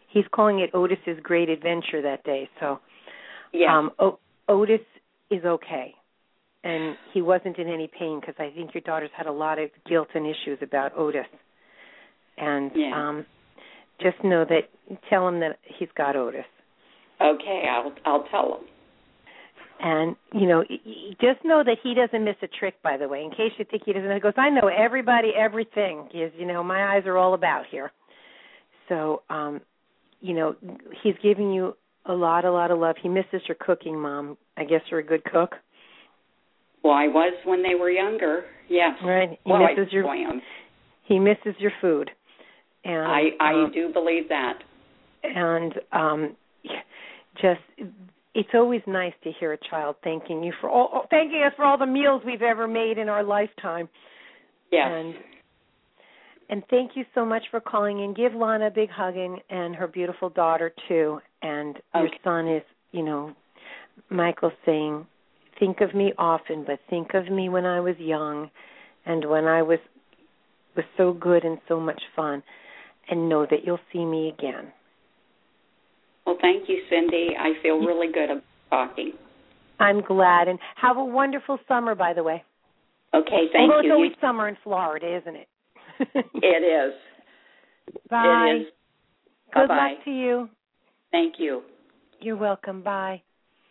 S1: he's calling it Otis's great adventure that day. So
S4: Yeah.
S1: um, o- Otis is okay, and he wasn't in any pain because I think your daughter's had a lot of guilt and issues about Otis. And
S4: yeah.
S1: um, just know that, tell him that he's got Otis.
S4: Okay, I'll I'll tell him.
S1: And, you know, just know that he doesn't miss a trick, by the way, in case you think he doesn't. He goes, I know everybody, everything. He is, you know, my eyes are all about here. So, um, you know, he's giving you a lot, a lot of love. He misses your cooking, Mom. I guess you're a good cook.
S4: Well, I was when they were younger, yes.
S1: Right. He
S4: well,
S1: misses
S4: I
S1: your,
S4: am.
S1: He misses your food. And
S4: I, I
S1: um,
S4: do believe that.
S1: And um, just... it's always nice to hear a child thanking you for all, thanking us for all the meals we've ever made in our lifetime.
S4: Yes.
S1: And, and thank you so much for calling in. Give Lana a big hug and, and her beautiful daughter, too. And
S4: okay.
S1: your son is, you know, Michael's saying, think of me often, but think of me when I was young and when I was was so good and so much fun. And know that you'll see me again.
S4: Well, thank you, Cindy. I feel really good about talking.
S1: I'm glad. And have a wonderful summer, by the way.
S4: Okay, thank
S1: Although
S4: you.
S1: it's always
S4: you...
S1: summer in Florida, isn't it?
S4: It is.
S1: Bye.
S4: It is.
S1: Good
S4: Bye-bye.
S1: luck to you.
S4: Thank you.
S1: You're welcome. Bye.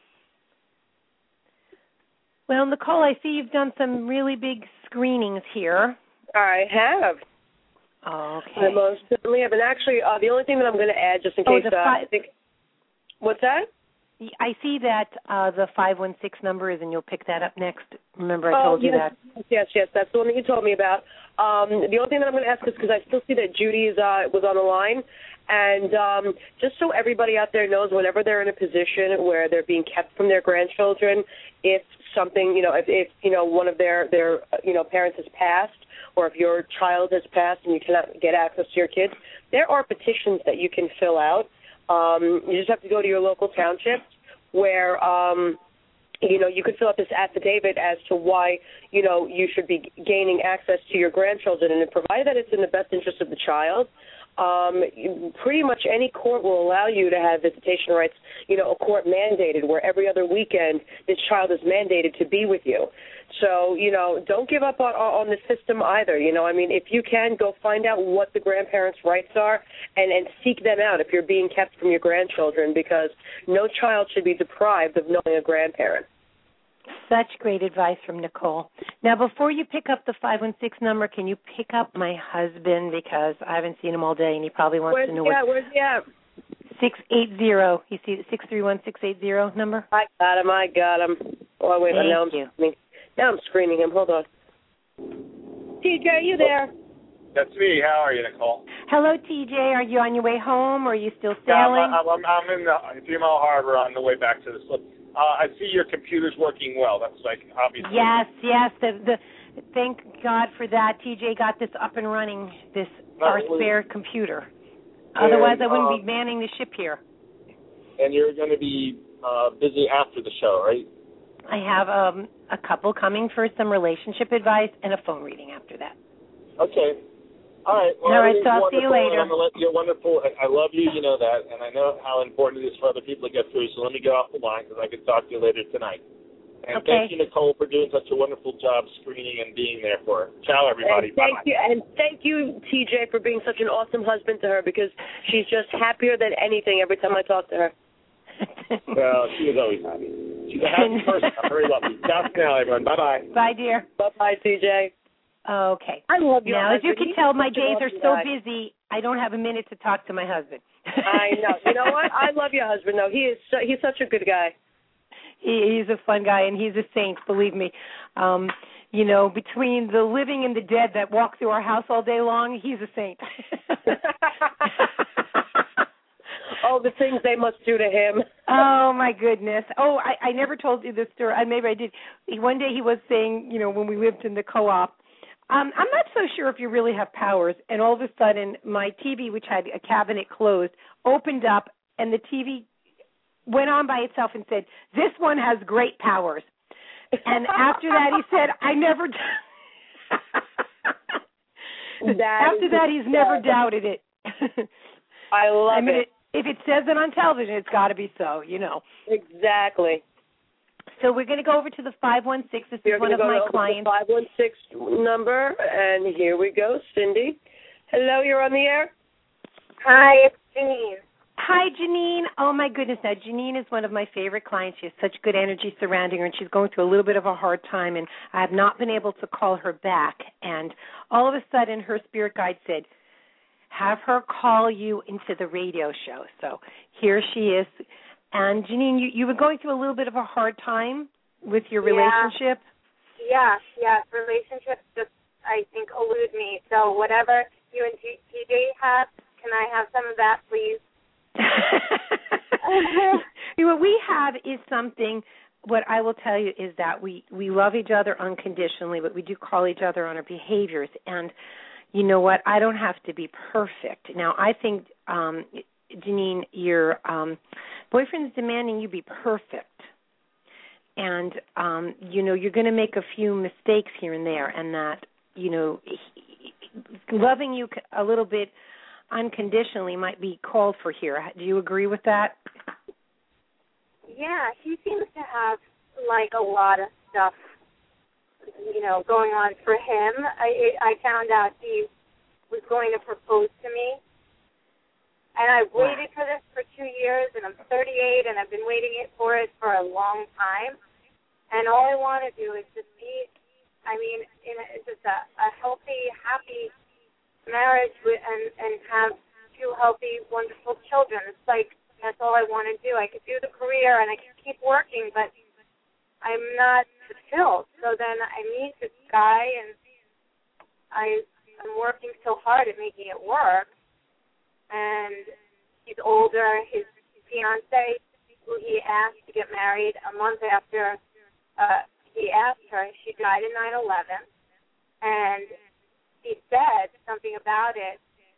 S1: Well, Nicole, I see you've done some really big screenings here.
S2: I have.
S1: Okay.
S2: I most certainly have. And actually, uh, the only thing that I'm going to add, just in
S1: Oh,
S2: case,
S1: the
S2: uh,
S1: fi-
S2: I think, what's that?
S1: I see that uh, the five one six number is, and you'll pick that up next. Remember I
S2: oh,
S1: told you
S2: yes,
S1: that?
S2: Yes, yes, that's the one that you told me about. Um, the only thing that I'm going to ask is because I still see that Judy's uh, was on the line, and um, just so everybody out there knows, whenever they're in a position where they're being kept from their grandchildren, if something, you know, if, if you know, one of their, their, you know, parents has passed, or if your child has passed and you cannot get access to your kids, there are petitions that you can fill out. Um, you just have to go to your local township where, um, you know, you could fill out this affidavit as to why, you know, you should be gaining access to your grandchildren. And provided that it's in the best interest of the child, um, pretty much any court will allow you to have visitation rights, you know, a court mandated where every other weekend this child is mandated to be with you. So, you know, don't give up on, on the system either. You know, I mean, if you can, go find out what the grandparents' rights are and, and seek them out if you're being kept from your grandchildren, because no child should be deprived of knowing a grandparent.
S1: Such great advice from Nicole. Now, before you pick up the five one six number, can you pick up my husband, because I haven't seen him all day and he probably wants
S2: Where's
S1: to know
S2: he at?
S1: what...
S2: Where's he at?
S1: six eight zero. You see the six three one six eight zero number?
S2: I got him. I got him. Oh, wait,
S1: Thank
S2: now I'm
S1: you.
S2: screaming. Now I'm screening him. Hold on. T J, are you there?
S5: That's me. How are you, Nicole?
S1: Hello, T J. Are you on your way home, or are you still
S5: Yeah,
S1: sailing?
S5: I'm, I'm, I'm in the Three Mile Harbor on the way back to the slip. Uh, I see your computer's working well. That's like obviously.
S1: Yes, yes. The, the thank God for that. T J got this up and running. This
S5: No,
S1: our
S5: it was-
S1: spare computer.
S5: And,
S1: Otherwise, I wouldn't
S5: uh,
S1: be manning the ship here.
S5: And you're going to be uh, busy after the show, right?
S1: I have um, a couple coming for some relationship advice and a phone reading after that.
S5: Okay. All right. Well,
S1: All right,
S5: everything's
S1: so I'll see you
S5: wonderful,
S1: later.
S5: and I'm gonna let you're wonderful. I, I love you. You know that, and I know how important it is for other people to get through. So let me get off the line because I can talk to you later tonight. And
S1: Okay.
S5: thank you, Nicole, for doing such a wonderful job screening and being there for her. Ciao, everybody.
S2: And thank
S5: Bye-bye.
S2: you, and thank you, T J, for being such an awesome husband to her, because she's just happier than anything every time I talk to her.
S5: Well, she was always happy. She's a happy person. I'm very lucky. Ciao for now, everyone. Bye-bye.
S1: Bye, dear.
S2: Bye-bye, T J.
S1: Okay.
S2: I love you.
S1: Now, as you can tell, my days are so
S2: busy.
S1: busy, I don't have a minute to talk to my husband.
S2: I know. You know what? I love your husband, though. He is so, he's such a good guy.
S1: He, he's a fun guy, and he's a saint, believe me. Um, you know, between the living and the dead that walk through our house all day long, he's a saint.
S2: Oh, the things they must do to him.
S1: Oh, my goodness. Oh, I, I never told you this story. I, maybe I did. One day he was saying, you know, when we lived in the co-op, um, I'm not so sure if you really have powers, and all of a sudden my T V, which had a cabinet closed, opened up, and the T V went on by itself and said, this one has great powers. And after that he said, I never...
S2: That
S1: after that he's never doubted it.
S2: I love
S1: I mean,
S2: it.
S1: it. if it says it on television, it's got to be so, you know.
S2: Exactly.
S1: So we're going to go over to the five one six. This
S2: We're
S1: is one of
S2: go
S1: my
S2: over
S1: clients.
S2: The five one six number, and here we go, Cindy. Hello, you're on the air.
S6: Hi, it's Janine.
S1: Hi, Janine. Oh, my goodness. Now, Janine is one of my favorite clients. She has such good energy surrounding her, and she's going through a little bit of a hard time, and I have not been able to call her back. And all of a sudden, her spirit guide said, have her call you into the radio show. So here she is. And, Janine, you, you were going through a little bit of a hard time with your relationship?
S6: Yeah, yeah. Relationships just, I think, elude me. So whatever you and T J have, can I have some of that, please?
S1: What we have is something, what I will tell you is that we, we love each other unconditionally, but we do call each other on our behaviors. And you know what? I don't have to be perfect. Now, I think, um, Janine, your um, boyfriend's demanding you be perfect. And, um, you know, you're going to make a few mistakes here and there, and that, you know, he, loving you a little bit unconditionally might be called for here. Do you agree with that?
S6: Yeah, he seems to have, like, a lot of stuff, you know, going on for him. I I found out he was going to propose to me, and I waited for this for two years, and I'm thirty-eight, and I've been waiting it for it for a long time, and all I want to do is just be, I mean, in a, just a, a healthy, happy marriage with, and, and have two healthy, wonderful children. It's like, that's all I want to do. I could do the career and I could keep working, but I'm not fulfilled. So then I meet this guy, and I, I'm working so hard at making it work. And he's older. His fiance, who he asked to get married a month after uh, he asked her, she died in nine eleven. And he said something about it.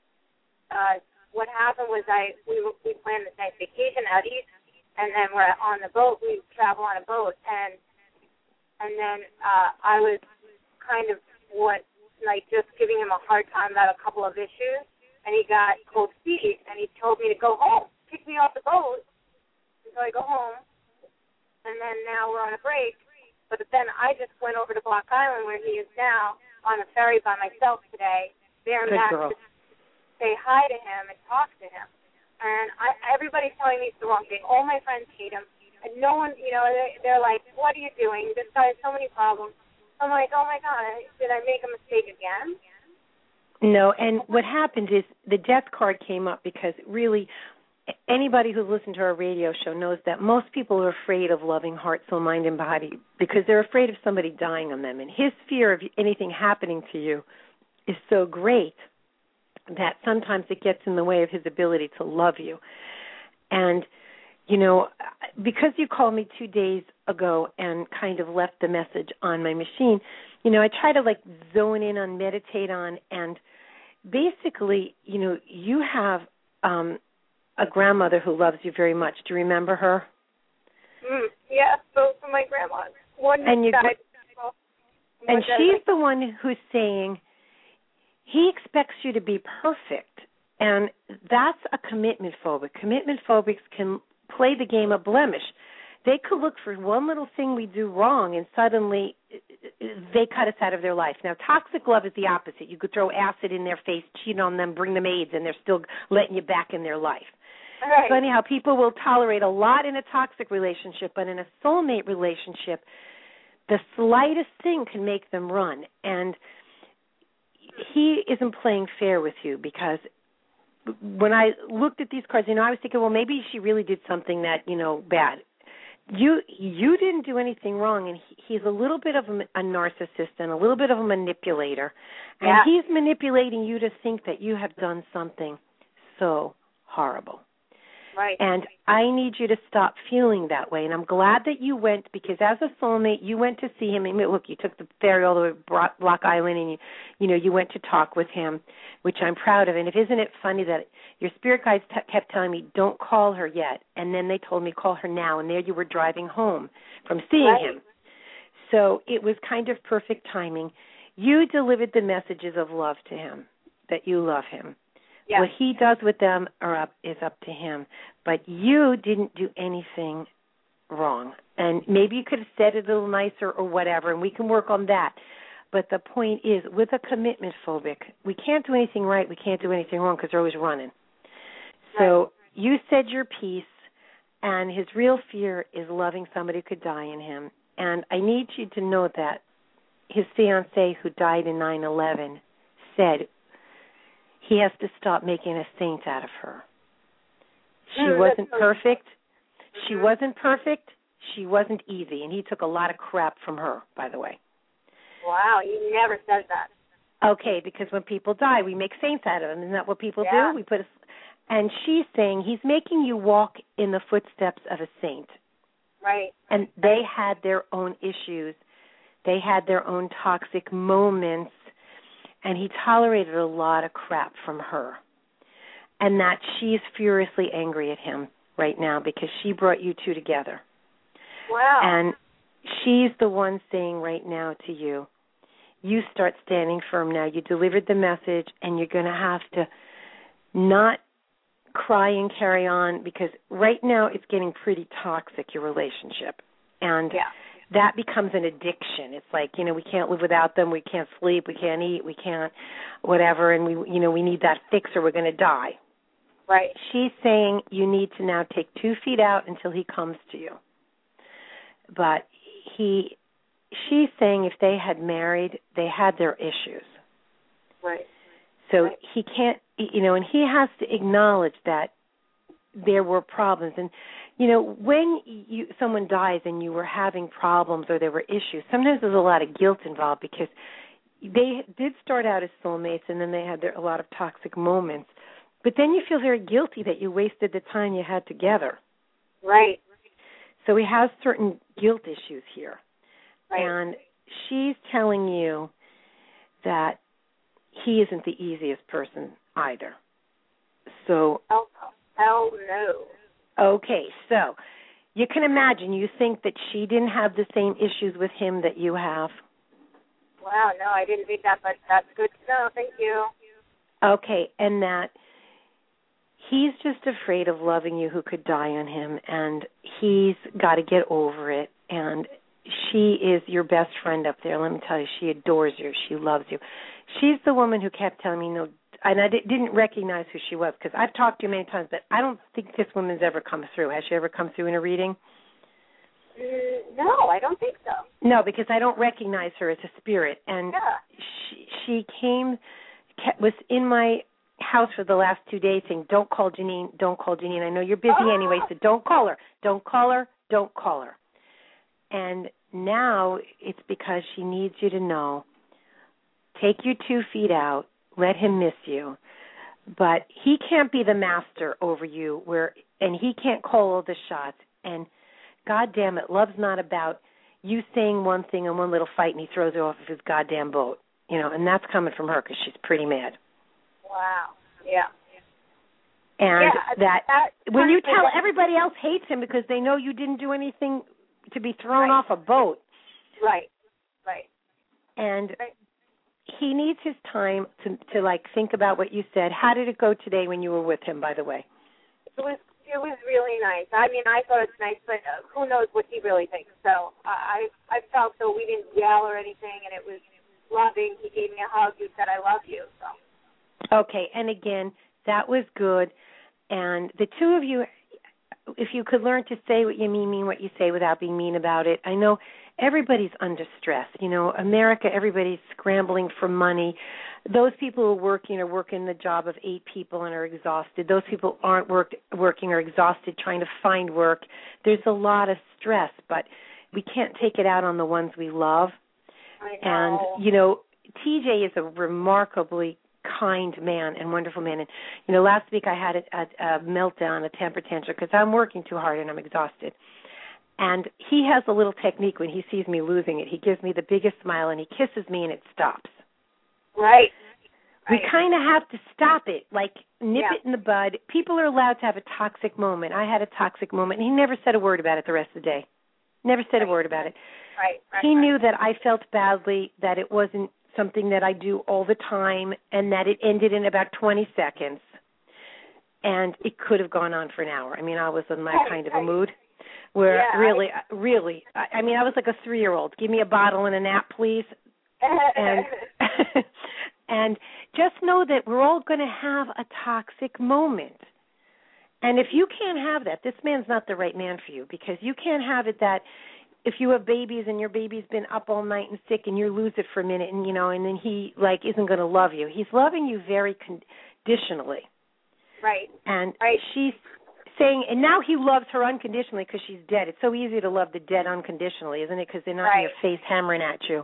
S6: Uh, what happened was I we we planned this nice vacation out east, and then we're on the boat. We travel on a boat, and and then uh, I was kind of what like just giving him a hard time about a couple of issues, and he got cold feet, and he told me to go home, kick me off the boat, and so I go home, and then now we're on a break. But then I just went over to Block Island, where he is now, on a ferry by myself today, there and back to say hi to him and talk to him. And I, everybody's telling me it's the wrong thing. All my friends hate him. And no one, you know, they, they're like, what are you doing? This guy has so many problems. I'm like, oh, my God, did I make a mistake again?
S1: No, and what happened is the death card came up because really anybody who's listened to our radio show knows that most people are afraid of loving heart, soul, mind, and body because they're afraid of somebody dying on them. And his fear of anything happening to you is so great that sometimes it gets in the way of his ability to love you. And, you know, because you called me two days ago and kind of left the message on my machine, you know, I try to, like, zone in on, meditate on, and basically, you know, you have um, a grandmother who loves you very much. Do you remember her?
S6: Mm, yeah, both of my grandmas. One
S1: and you,
S6: died.
S1: And she's the one who's saying, he expects you to be perfect, and that's a commitment phobic. Commitment phobics can play the game of blemish. They could look for one little thing we do wrong, and suddenly they cut us out of their life. Now, toxic love is the opposite. You could throw acid in their face, cheat on them, bring them AIDS, and they're still letting you back in their life.
S6: Right.
S1: So anyhow, people will tolerate a lot in a toxic relationship, but in a soulmate relationship, the slightest thing can make them run. And he isn't playing fair with you because when I looked at these cards, you know, I was thinking, well, maybe she really did something that, you know, bad. You you didn't do anything wrong, and he, he's a little bit of a, a narcissist and a little bit of a manipulator, and
S6: yeah.
S1: he's manipulating you to think that you have done something so horrible.
S6: Right.
S1: And I need you to stop feeling that way. And I'm glad that you went because as a soulmate, you went to see him. And look, you took the ferry all the way to Block Island, and you, you know, you went to talk with him, which I'm proud of. And if, isn't it funny that your spirit guides t- kept telling me, don't call her yet, and then they told me call her now, and there you were driving home from seeing
S6: right.
S1: him. So it was kind of perfect timing. You delivered the messages of love to him, that you love him.
S6: Yeah.
S1: What he does with them are up, is up to him. But you didn't do anything wrong. And maybe you could have said it a little nicer or whatever, and we can work on that. But the point is, with a commitment phobic, we can't do anything right, we can't do anything wrong because they're always running. So
S6: Right.
S1: you said your piece, and his real fear is loving somebody who could die in him. And I need you to know that his fiancée, who died in nine eleven, said he has to stop making a saint out of her. She
S6: Mm,
S1: wasn't
S6: that's so
S1: perfect. She
S6: Mhm.
S1: wasn't perfect. She wasn't easy. And he took a lot of crap from her, by the way.
S6: Wow, you never said that.
S1: Okay, because when people die, we make saints out of them. Isn't that what people
S6: Yeah.
S1: do? We put a, and she's saying he's making you walk in the footsteps of a saint.
S6: Right.
S1: And they had their own issues. They had their own toxic moments. And he tolerated a lot of crap from her. And that she's furiously angry at him right now because she brought you two together.
S6: Wow.
S1: And she's the one saying right now to you, you start standing firm now. You delivered the message, and you're going to have to not cry and carry on, because right now it's getting pretty toxic, your relationship. And
S6: yeah.
S1: that becomes an addiction. It's like, you know, we can't live without them. We can't sleep. We can't eat. We can't whatever. And, we, you know, we need that fix or we're going to die.
S6: Right.
S1: She's saying you need to now take two feet out until he comes to you. But he, she's saying if they had married, they had their issues.
S6: Right.
S1: So
S6: right.
S1: he can't, you know, and he has to acknowledge that there were problems. And, you know, when you someone dies and you were having problems or there were issues, sometimes there's a lot of guilt involved because they did start out as soulmates and then they had their, a lot of toxic moments. But then you feel very guilty that you wasted the time you had together.
S6: Right.
S1: So he has certain guilt issues here.
S6: Right.
S1: And she's telling you that he isn't the easiest person either. So,
S6: oh, hell no.
S1: Okay, so you can imagine, you think that she didn't have the same issues with him that you have?
S6: Wow, no, I didn't read that, but that's good to know. Thank you.
S1: Okay, and that he's just afraid of loving you who could die on him, and he's got to get over it. And she is your best friend up there. Let me tell you, she adores you. She loves you. She's the woman who kept telling me, no, and I didn't recognize who she was because I've talked to you many times, but I don't think this woman's ever come through. Has she ever come through in a reading?
S6: Mm, no, I don't think so.
S1: No, because I don't recognize her as a spirit. And
S6: yeah.
S1: she, she came, was in my house for the last two days saying, don't call Janine, don't call Janine. I know you're busy
S6: oh.
S1: anyway, so don't call her. Don't call her, don't call her. And now it's because she needs you to know, take your two feet out, let him miss you. But he can't be the master over you, where, and he can't call all the shots. And God damn it, love's not about you saying one thing in one little fight and he throws you off of his goddamn boat. You know, and that's coming from her because she's pretty mad.
S6: Wow. Yeah.
S1: And
S6: yeah,
S1: that,
S6: that
S1: when you tell everybody else hates him because they know you didn't do anything to be thrown
S6: right.
S1: off a boat.
S6: Right. Right.
S1: And
S6: right.
S1: he needs his time to, to, like, think about what you said. How did it go today when you were with him, by the way?
S6: It was it was really nice. I mean, I thought it was nice, but uh, who knows what he really thinks. So I I felt so we didn't yell or anything, and it was loving. He gave me a hug. He said, I love you. So.
S1: Okay, and again, that was good. And the two of you, if you could learn to say what you mean, mean what you say without being mean about it. I know everybody's under stress. You know, America, everybody's scrambling for money. Those people who are working are working the job of eight people and are exhausted. Those people aren't work, working are exhausted trying to find work. There's a lot of stress, but we can't take it out on the ones we love.
S6: I know.
S1: And, you know, T J is a remarkably kind man and wonderful man. And, you know, last week I had a, a, a meltdown, a temper tantrum, because I'm working too hard and I'm exhausted. And he has a little technique when he sees me losing it. He gives me the biggest smile and he kisses me and it stops.
S6: Right.
S1: We
S6: right.
S1: kind of have to stop it, like nip
S6: yeah.
S1: it in the bud. People are allowed to have a toxic moment. I had a toxic moment, and he never said a word about it the rest of the day. Never said
S6: right.
S1: a word about it.
S6: Right. right
S1: he
S6: right.
S1: knew that I felt badly, that it wasn't something that I do all the time, and that it ended in about twenty seconds. and it could have gone on for an hour. I mean, I was in my kind of a mood where yeah, really, I, really, I, I mean, I was like a three-year-old. Give me a bottle and a nap, please. And and just know that we're all going to have a toxic moment. And if you can't have that, this man's not the right man for you, because you can't have it that if you have babies and your baby's been up all night and sick and you lose it for a minute and, you know, and then he, like, isn't going to love you. He's loving you very conditionally.
S6: Right.
S1: And
S6: right.
S1: she's saying, and now he loves her unconditionally because she's dead. It's so easy to love the dead unconditionally, isn't it? Because they're not
S6: right.
S1: in your face hammering at you.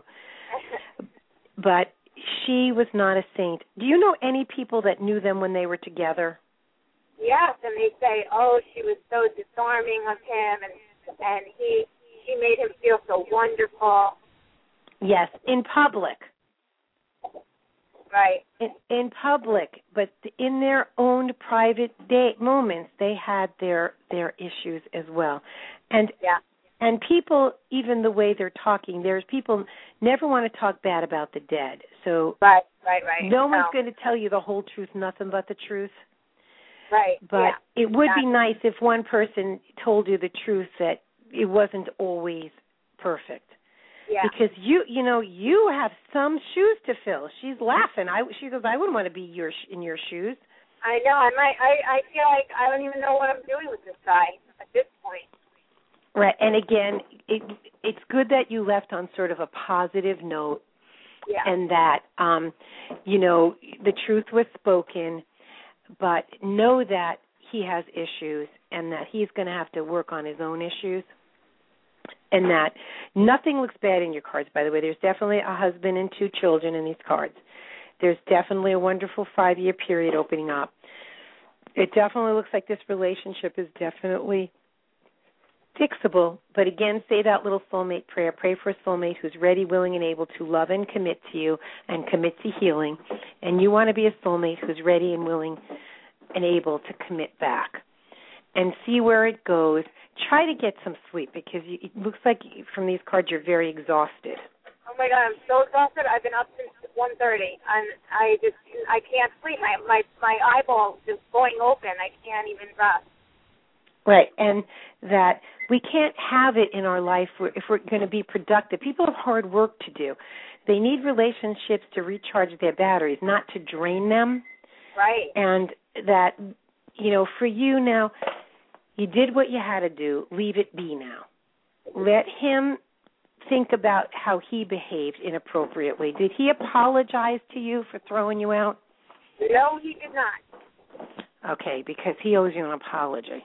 S1: But she was not a saint. Do you know any people that knew them when they were together?
S6: Yes, and they say, oh, she was so disarming of him, and and he she made him feel so wonderful.
S1: Yes, in public.
S6: Right.
S1: In, in public, but in their own private day moments, they had their their issues as well. And
S6: yeah.
S1: And people, even the way they're talking, there's people never want to talk bad about the dead. So
S6: right, right, right.
S1: no, no. one's
S6: no.
S1: going to tell you the whole truth, nothing but the truth.
S6: Right.
S1: But
S6: yeah.
S1: it would
S6: exactly.
S1: be nice if one person told you the truth, that it wasn't always perfect.
S6: Yeah.
S1: Because you, you know, you have some shoes to fill. She's laughing. I, she goes, I wouldn't want to be your in your shoes.
S6: I know. I might. I, I feel like I don't even know what I'm doing with this guy at this point.
S1: Right, and again, it, it's good that you left on sort of a positive note,
S6: yeah.
S1: and that, um, you know, the truth was spoken, but know that he has issues and that he's going to have to work on his own issues, and that nothing looks bad in your cards, by the way. There's definitely a husband and two children in these cards. There's definitely a wonderful five-year period opening up. It definitely looks like this relationship is definitely fixable, but again, say that little soulmate prayer. Pray for a soulmate who's ready, willing, and able to love and commit to you and commit to healing. And you want to be a soulmate who's ready and willing and able to commit back. And see where it goes. Try to get some sleep, because you, it looks like from these cards you're very exhausted.
S6: Oh my God, I'm so exhausted. I've been up since one thirty, and I just I can't sleep. My my my eyeball is going open. I can't even rest.
S1: Right, and that we can't have it in our life if we're going to be productive. People have hard work to do. They need relationships to recharge their batteries, not to drain them.
S6: Right.
S1: And that, you know, for you now, you did what you had to do. Leave it be now. Let him think about how he behaved inappropriately. Did he apologize to you for throwing you out?
S6: No, he did not.
S1: Okay, because he owes you an apology.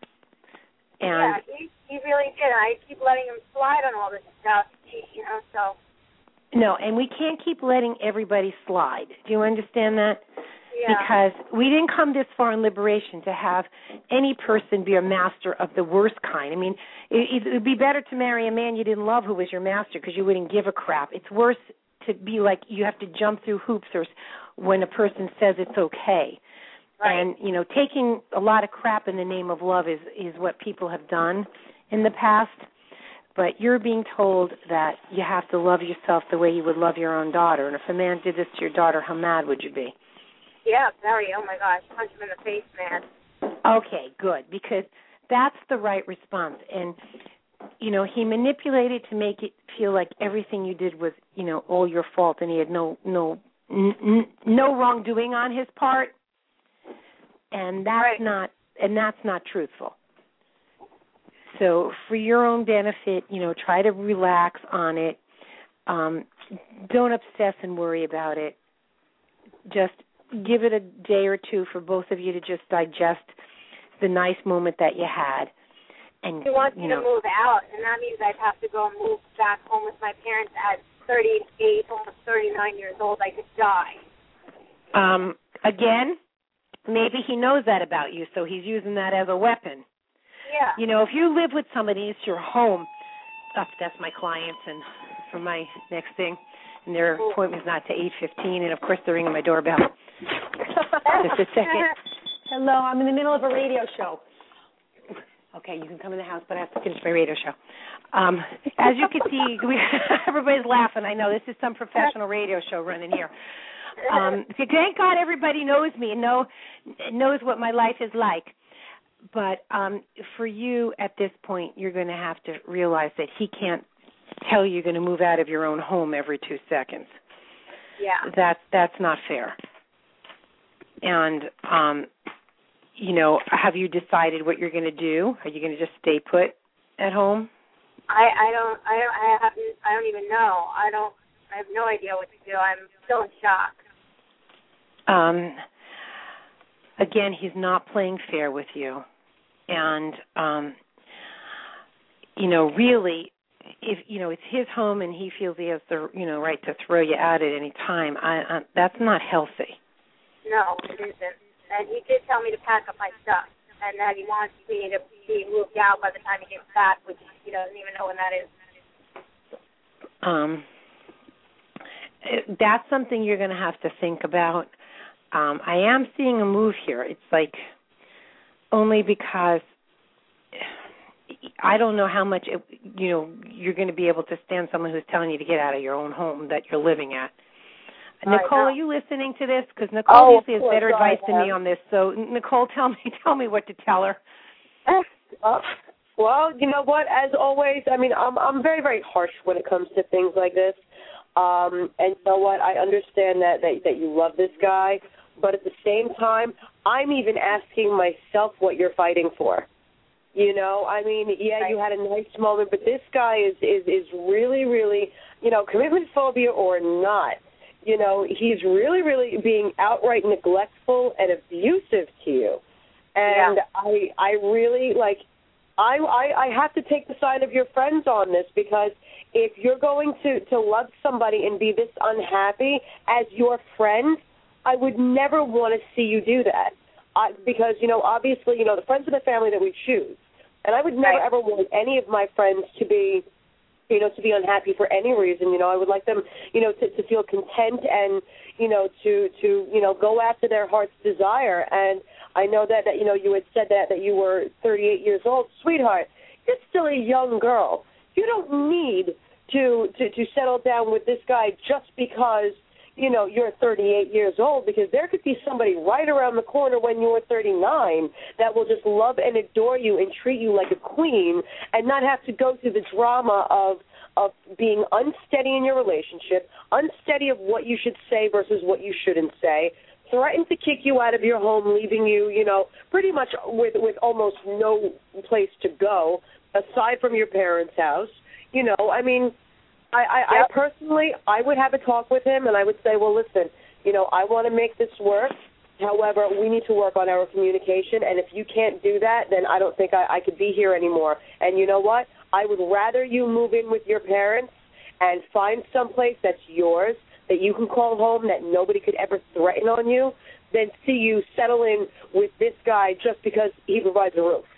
S1: And
S6: yeah, he, he really did. I keep letting him slide on all this stuff, you know, so.
S1: No, and we can't keep letting everybody slide. Do you understand that?
S6: Yeah.
S1: Because we didn't come this far in liberation to have any person be a master of the worst kind. I mean, it would be better to marry a man you didn't love who was your master, because you wouldn't give a crap. It's worse to be like you have to jump through hoops or when a person says it's okay. Right. And, you know, taking a lot of crap in the name of love is, is what people have done in the past. But you're being told that you have to love yourself the way you would love your own daughter. And if a man did this to your daughter, how mad would you be?
S6: Yeah, very. Oh, my gosh. Punch him in the face, man.
S1: Okay, good. Because that's the right response. And, you know, he manipulated to make it feel like everything you did was, you know, all your fault, and he had no no n- no wrongdoing on his part. And that's right. not and that's not truthful. So for your own benefit, you know, try to relax on it. Um, don't obsess and worry about it. Just give it a day or two for both of you to just digest the nice moment that you had. And
S6: he wants
S1: you
S6: me
S1: know,
S6: to move out, and that means I'd have to go and move back home with my parents at thirty-eight, almost thirty-nine years old. I could die.
S1: Um, again, maybe he knows that about you, so he's using that as a weapon.
S6: Yeah.
S1: You know, if you live with somebody, it's your home. Oh, that's my clients, and for my next thing, and their Ooh. appointment's not to eight fifteen, and of course they're ringing my doorbell. Just a second. Hello, I'm in the middle of a radio show. Okay, you can come in the house, but I have to finish my radio show. Um, as you can see, we, everybody's laughing. I know this is some professional radio show running here. Um, thank God everybody knows me and know, knows what my life is like. But um, for you at this point, you're going to have to realize that he can't tell you you're going to move out of your own home every two seconds.
S6: Yeah.
S1: That's, that's not fair. And, um, you know, have you decided what you're going to do? Are you going to just stay put at home?
S6: I, I don't I don't I haven't I don't even know. I don't I have no idea what to do. I'm still in shock.
S1: Um again, he's not playing fair with you. And um you know, really if you know, it's his home and he feels he has the you know, right to throw you out at any time, I, I that's not healthy.
S6: No, it isn't. And he did tell me to pack up my stuff and that he wants me to be moved out by the time he gets back, which he doesn't even know when that is.
S1: Um, that's something you're going to have to think about. Um, I am seeing a move here. It's like only because I don't know how much, it, you know, you're going to be able to stand someone who's telling you to get out of your own home that you're living at.
S6: All
S1: Nicole,
S6: right,
S1: are you listening to this? Because Nicole
S7: oh,
S1: usually has better advice than me on this. So, Nicole, tell me, tell me what to tell her.
S7: Uh, well, you know what? As always, I mean, I'm I'm very very harsh when it comes to things like this. Um, and you know what? I understand that, that that you love this guy, but at the same time, I'm even asking myself what you're fighting for. You know, I mean, yeah, you had a nice moment, but this guy is is is really really, you know, commitment phobia or not. You know, he's really, really being outright neglectful and abusive to you. And yeah. I I really, like, I, I I have to take the side of your friends on this, because if you're going to, to love somebody and be this unhappy as your friend, I would never want to see you do that. I, because, you know, obviously, you know, the friends of the family that we choose. And I would never, right. ever want any of my friends to be, you know, to be unhappy for any reason. You know, I would like them, you know, to, to feel content and, you know, to, to, you know, go after their heart's desire. And I know that, that, you know, you had said that, that you were thirty-eight years old. Sweetheart, you're still a young girl. You don't need to, to, to settle down with this guy just because, you know, you're thirty-eight years old, because there could be somebody right around the corner when you're thirty-nine that will just love and adore you and treat you like a queen and not have to go through the drama of of being unsteady in your relationship, unsteady of what you should say versus what you shouldn't say, threaten to kick you out of your home, leaving you, you know, pretty much with, with almost no place to go aside from your parents' house. You know, I mean, I, I, yep. I personally, I would have a talk with him, and I would say, well, listen, you know, I want to make this work. However, we need to work on our communication, and if you can't do that, then I don't think I, I could be here anymore. And you know what? I would rather you move in with your parents and find someplace that's yours, that you can call home, that nobody could ever threaten on you, than see you settle in with this guy just because he provides a roof.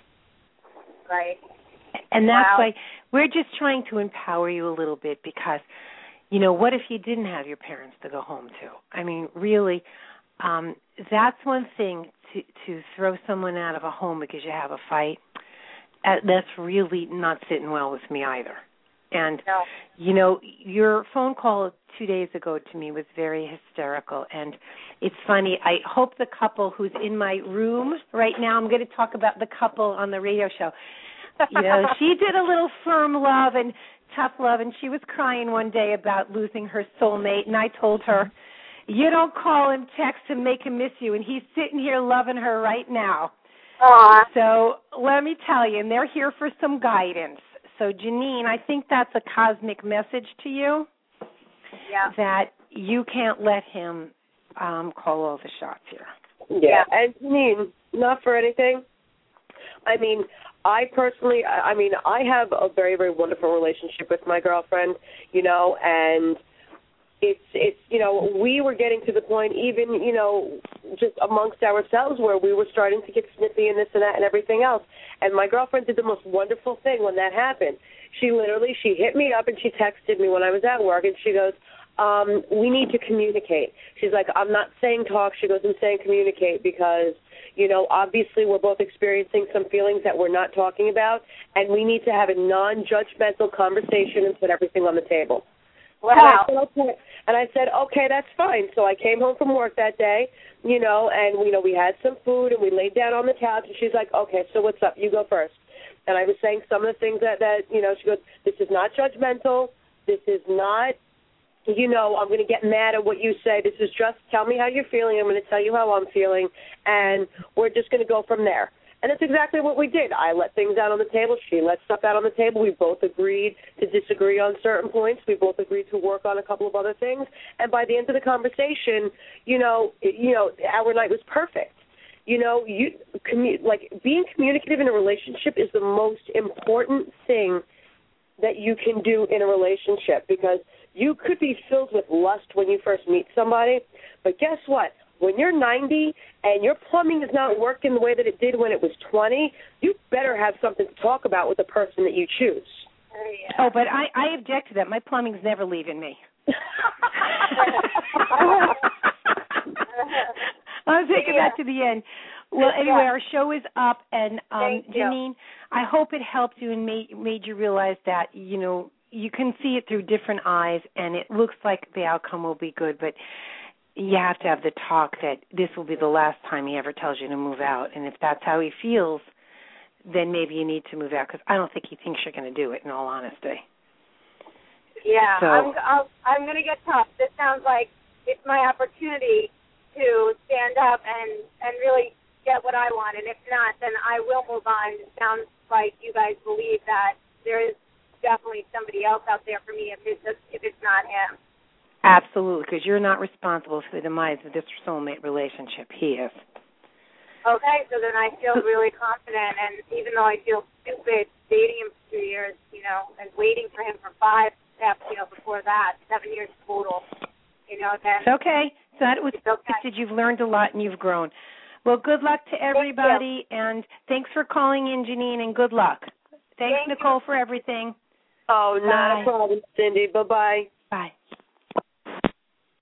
S6: Right.
S1: And that's
S6: wow.
S1: why we're just trying to empower you a little bit, because, you know, what if you didn't have your parents to go home to? I mean, really, um, that's one thing, to, to throw someone out of a home because you have a fight. Uh, that's really not sitting well with me either. And,
S6: no.
S1: you know, your phone call two days ago to me was very hysterical. And it's funny, I hope the couple who's in my room right now, I'm going to talk about the couple on the radio show. You know, she did a little firm love and tough love, and she was crying one day about losing her soulmate, and I told her, you don't call him, text him, make him miss you, and he's sitting here loving her right now.
S6: Aww.
S1: So let me tell you, and they're here for some guidance. So, Janine, I think that's a cosmic message to you,
S6: yeah.
S1: that you can't let him um, call all the shots here.
S7: Yeah, yeah. And Janine, not for anything, I mean, I personally, I mean, I have a very, very wonderful relationship with my girlfriend, you know, and it's, it's, you know, we were getting to the point even, you know, just amongst ourselves where we were starting to get snippy and this and that and everything else. And my girlfriend did the most wonderful thing when that happened. She literally, she hit me up and she texted me when I was at work, and she goes, um, we need to communicate. She's like, I'm not saying talk. She goes, I'm saying communicate, because, you know, obviously we're both experiencing some feelings that we're not talking about, and we need to have a non-judgmental conversation and put everything on the table.
S6: Wow.
S7: And I said, okay. And I said, okay, that's fine. So I came home from work that day, you know, and, you know, we had some food and we laid down on the couch, and she's like, okay, so what's up? You go first. And I was saying some of the things that, that you know, she goes, this is not judgmental. This is not, you know, I'm going to get mad at what you say. This is just tell me how you're feeling. I'm going to tell you how I'm feeling, and we're just going to go from there. And that's exactly what we did. I let things out on the table. She let stuff out on the table. We both agreed to disagree on certain points. We both agreed to work on a couple of other things. And by the end of the conversation, you know, you know, our night was perfect. You know, you commu- like being communicative in a relationship is the most important thing that you can do in a relationship, because you could be filled with lust when you first meet somebody, but guess what? When you're ninety and your plumbing is not working the way that it did when it was twenty, you better have something to talk about with the person that you choose.
S1: Oh, yeah. Oh, but I, I object to that. My plumbing's never leaving me. I'll take it back to the end. Well, anyway, our show is up, and um, Janine, I hope it helped you and made, made you realize that, you know, you can see it through different eyes, and it looks like the outcome will be good, but you have to have the talk that this will be the last time he ever tells you to move out. And if that's how he feels, then maybe you need to move out, because I don't think he thinks you're going to do it, in all honesty.
S6: Yeah,
S1: so.
S6: I'm, I'll, I'm going to get tough. This sounds like it's my opportunity to stand up and, and really get what I want. And if not, then I will move on. It sounds like you guys believe that there is definitely somebody else out there for me if it's, just, if it's not him.
S1: Absolutely, because you're not responsible for the demise of this soulmate relationship. He is.
S6: Okay, so then I feel really confident, and even though I feel stupid dating him for two years, you know, and waiting for him for five steps, you know, before that, seven years total, you know, then...
S1: It's okay. So that was
S6: okay.
S1: You've learned a lot and you've grown. Well, good luck to everybody, and thanks for calling in, Janine, and good luck. Thanks,
S6: Thank
S1: Nicole,
S6: you.
S1: for everything.
S7: Oh, not
S1: Bye.
S7: a problem, Cindy. Bye-bye.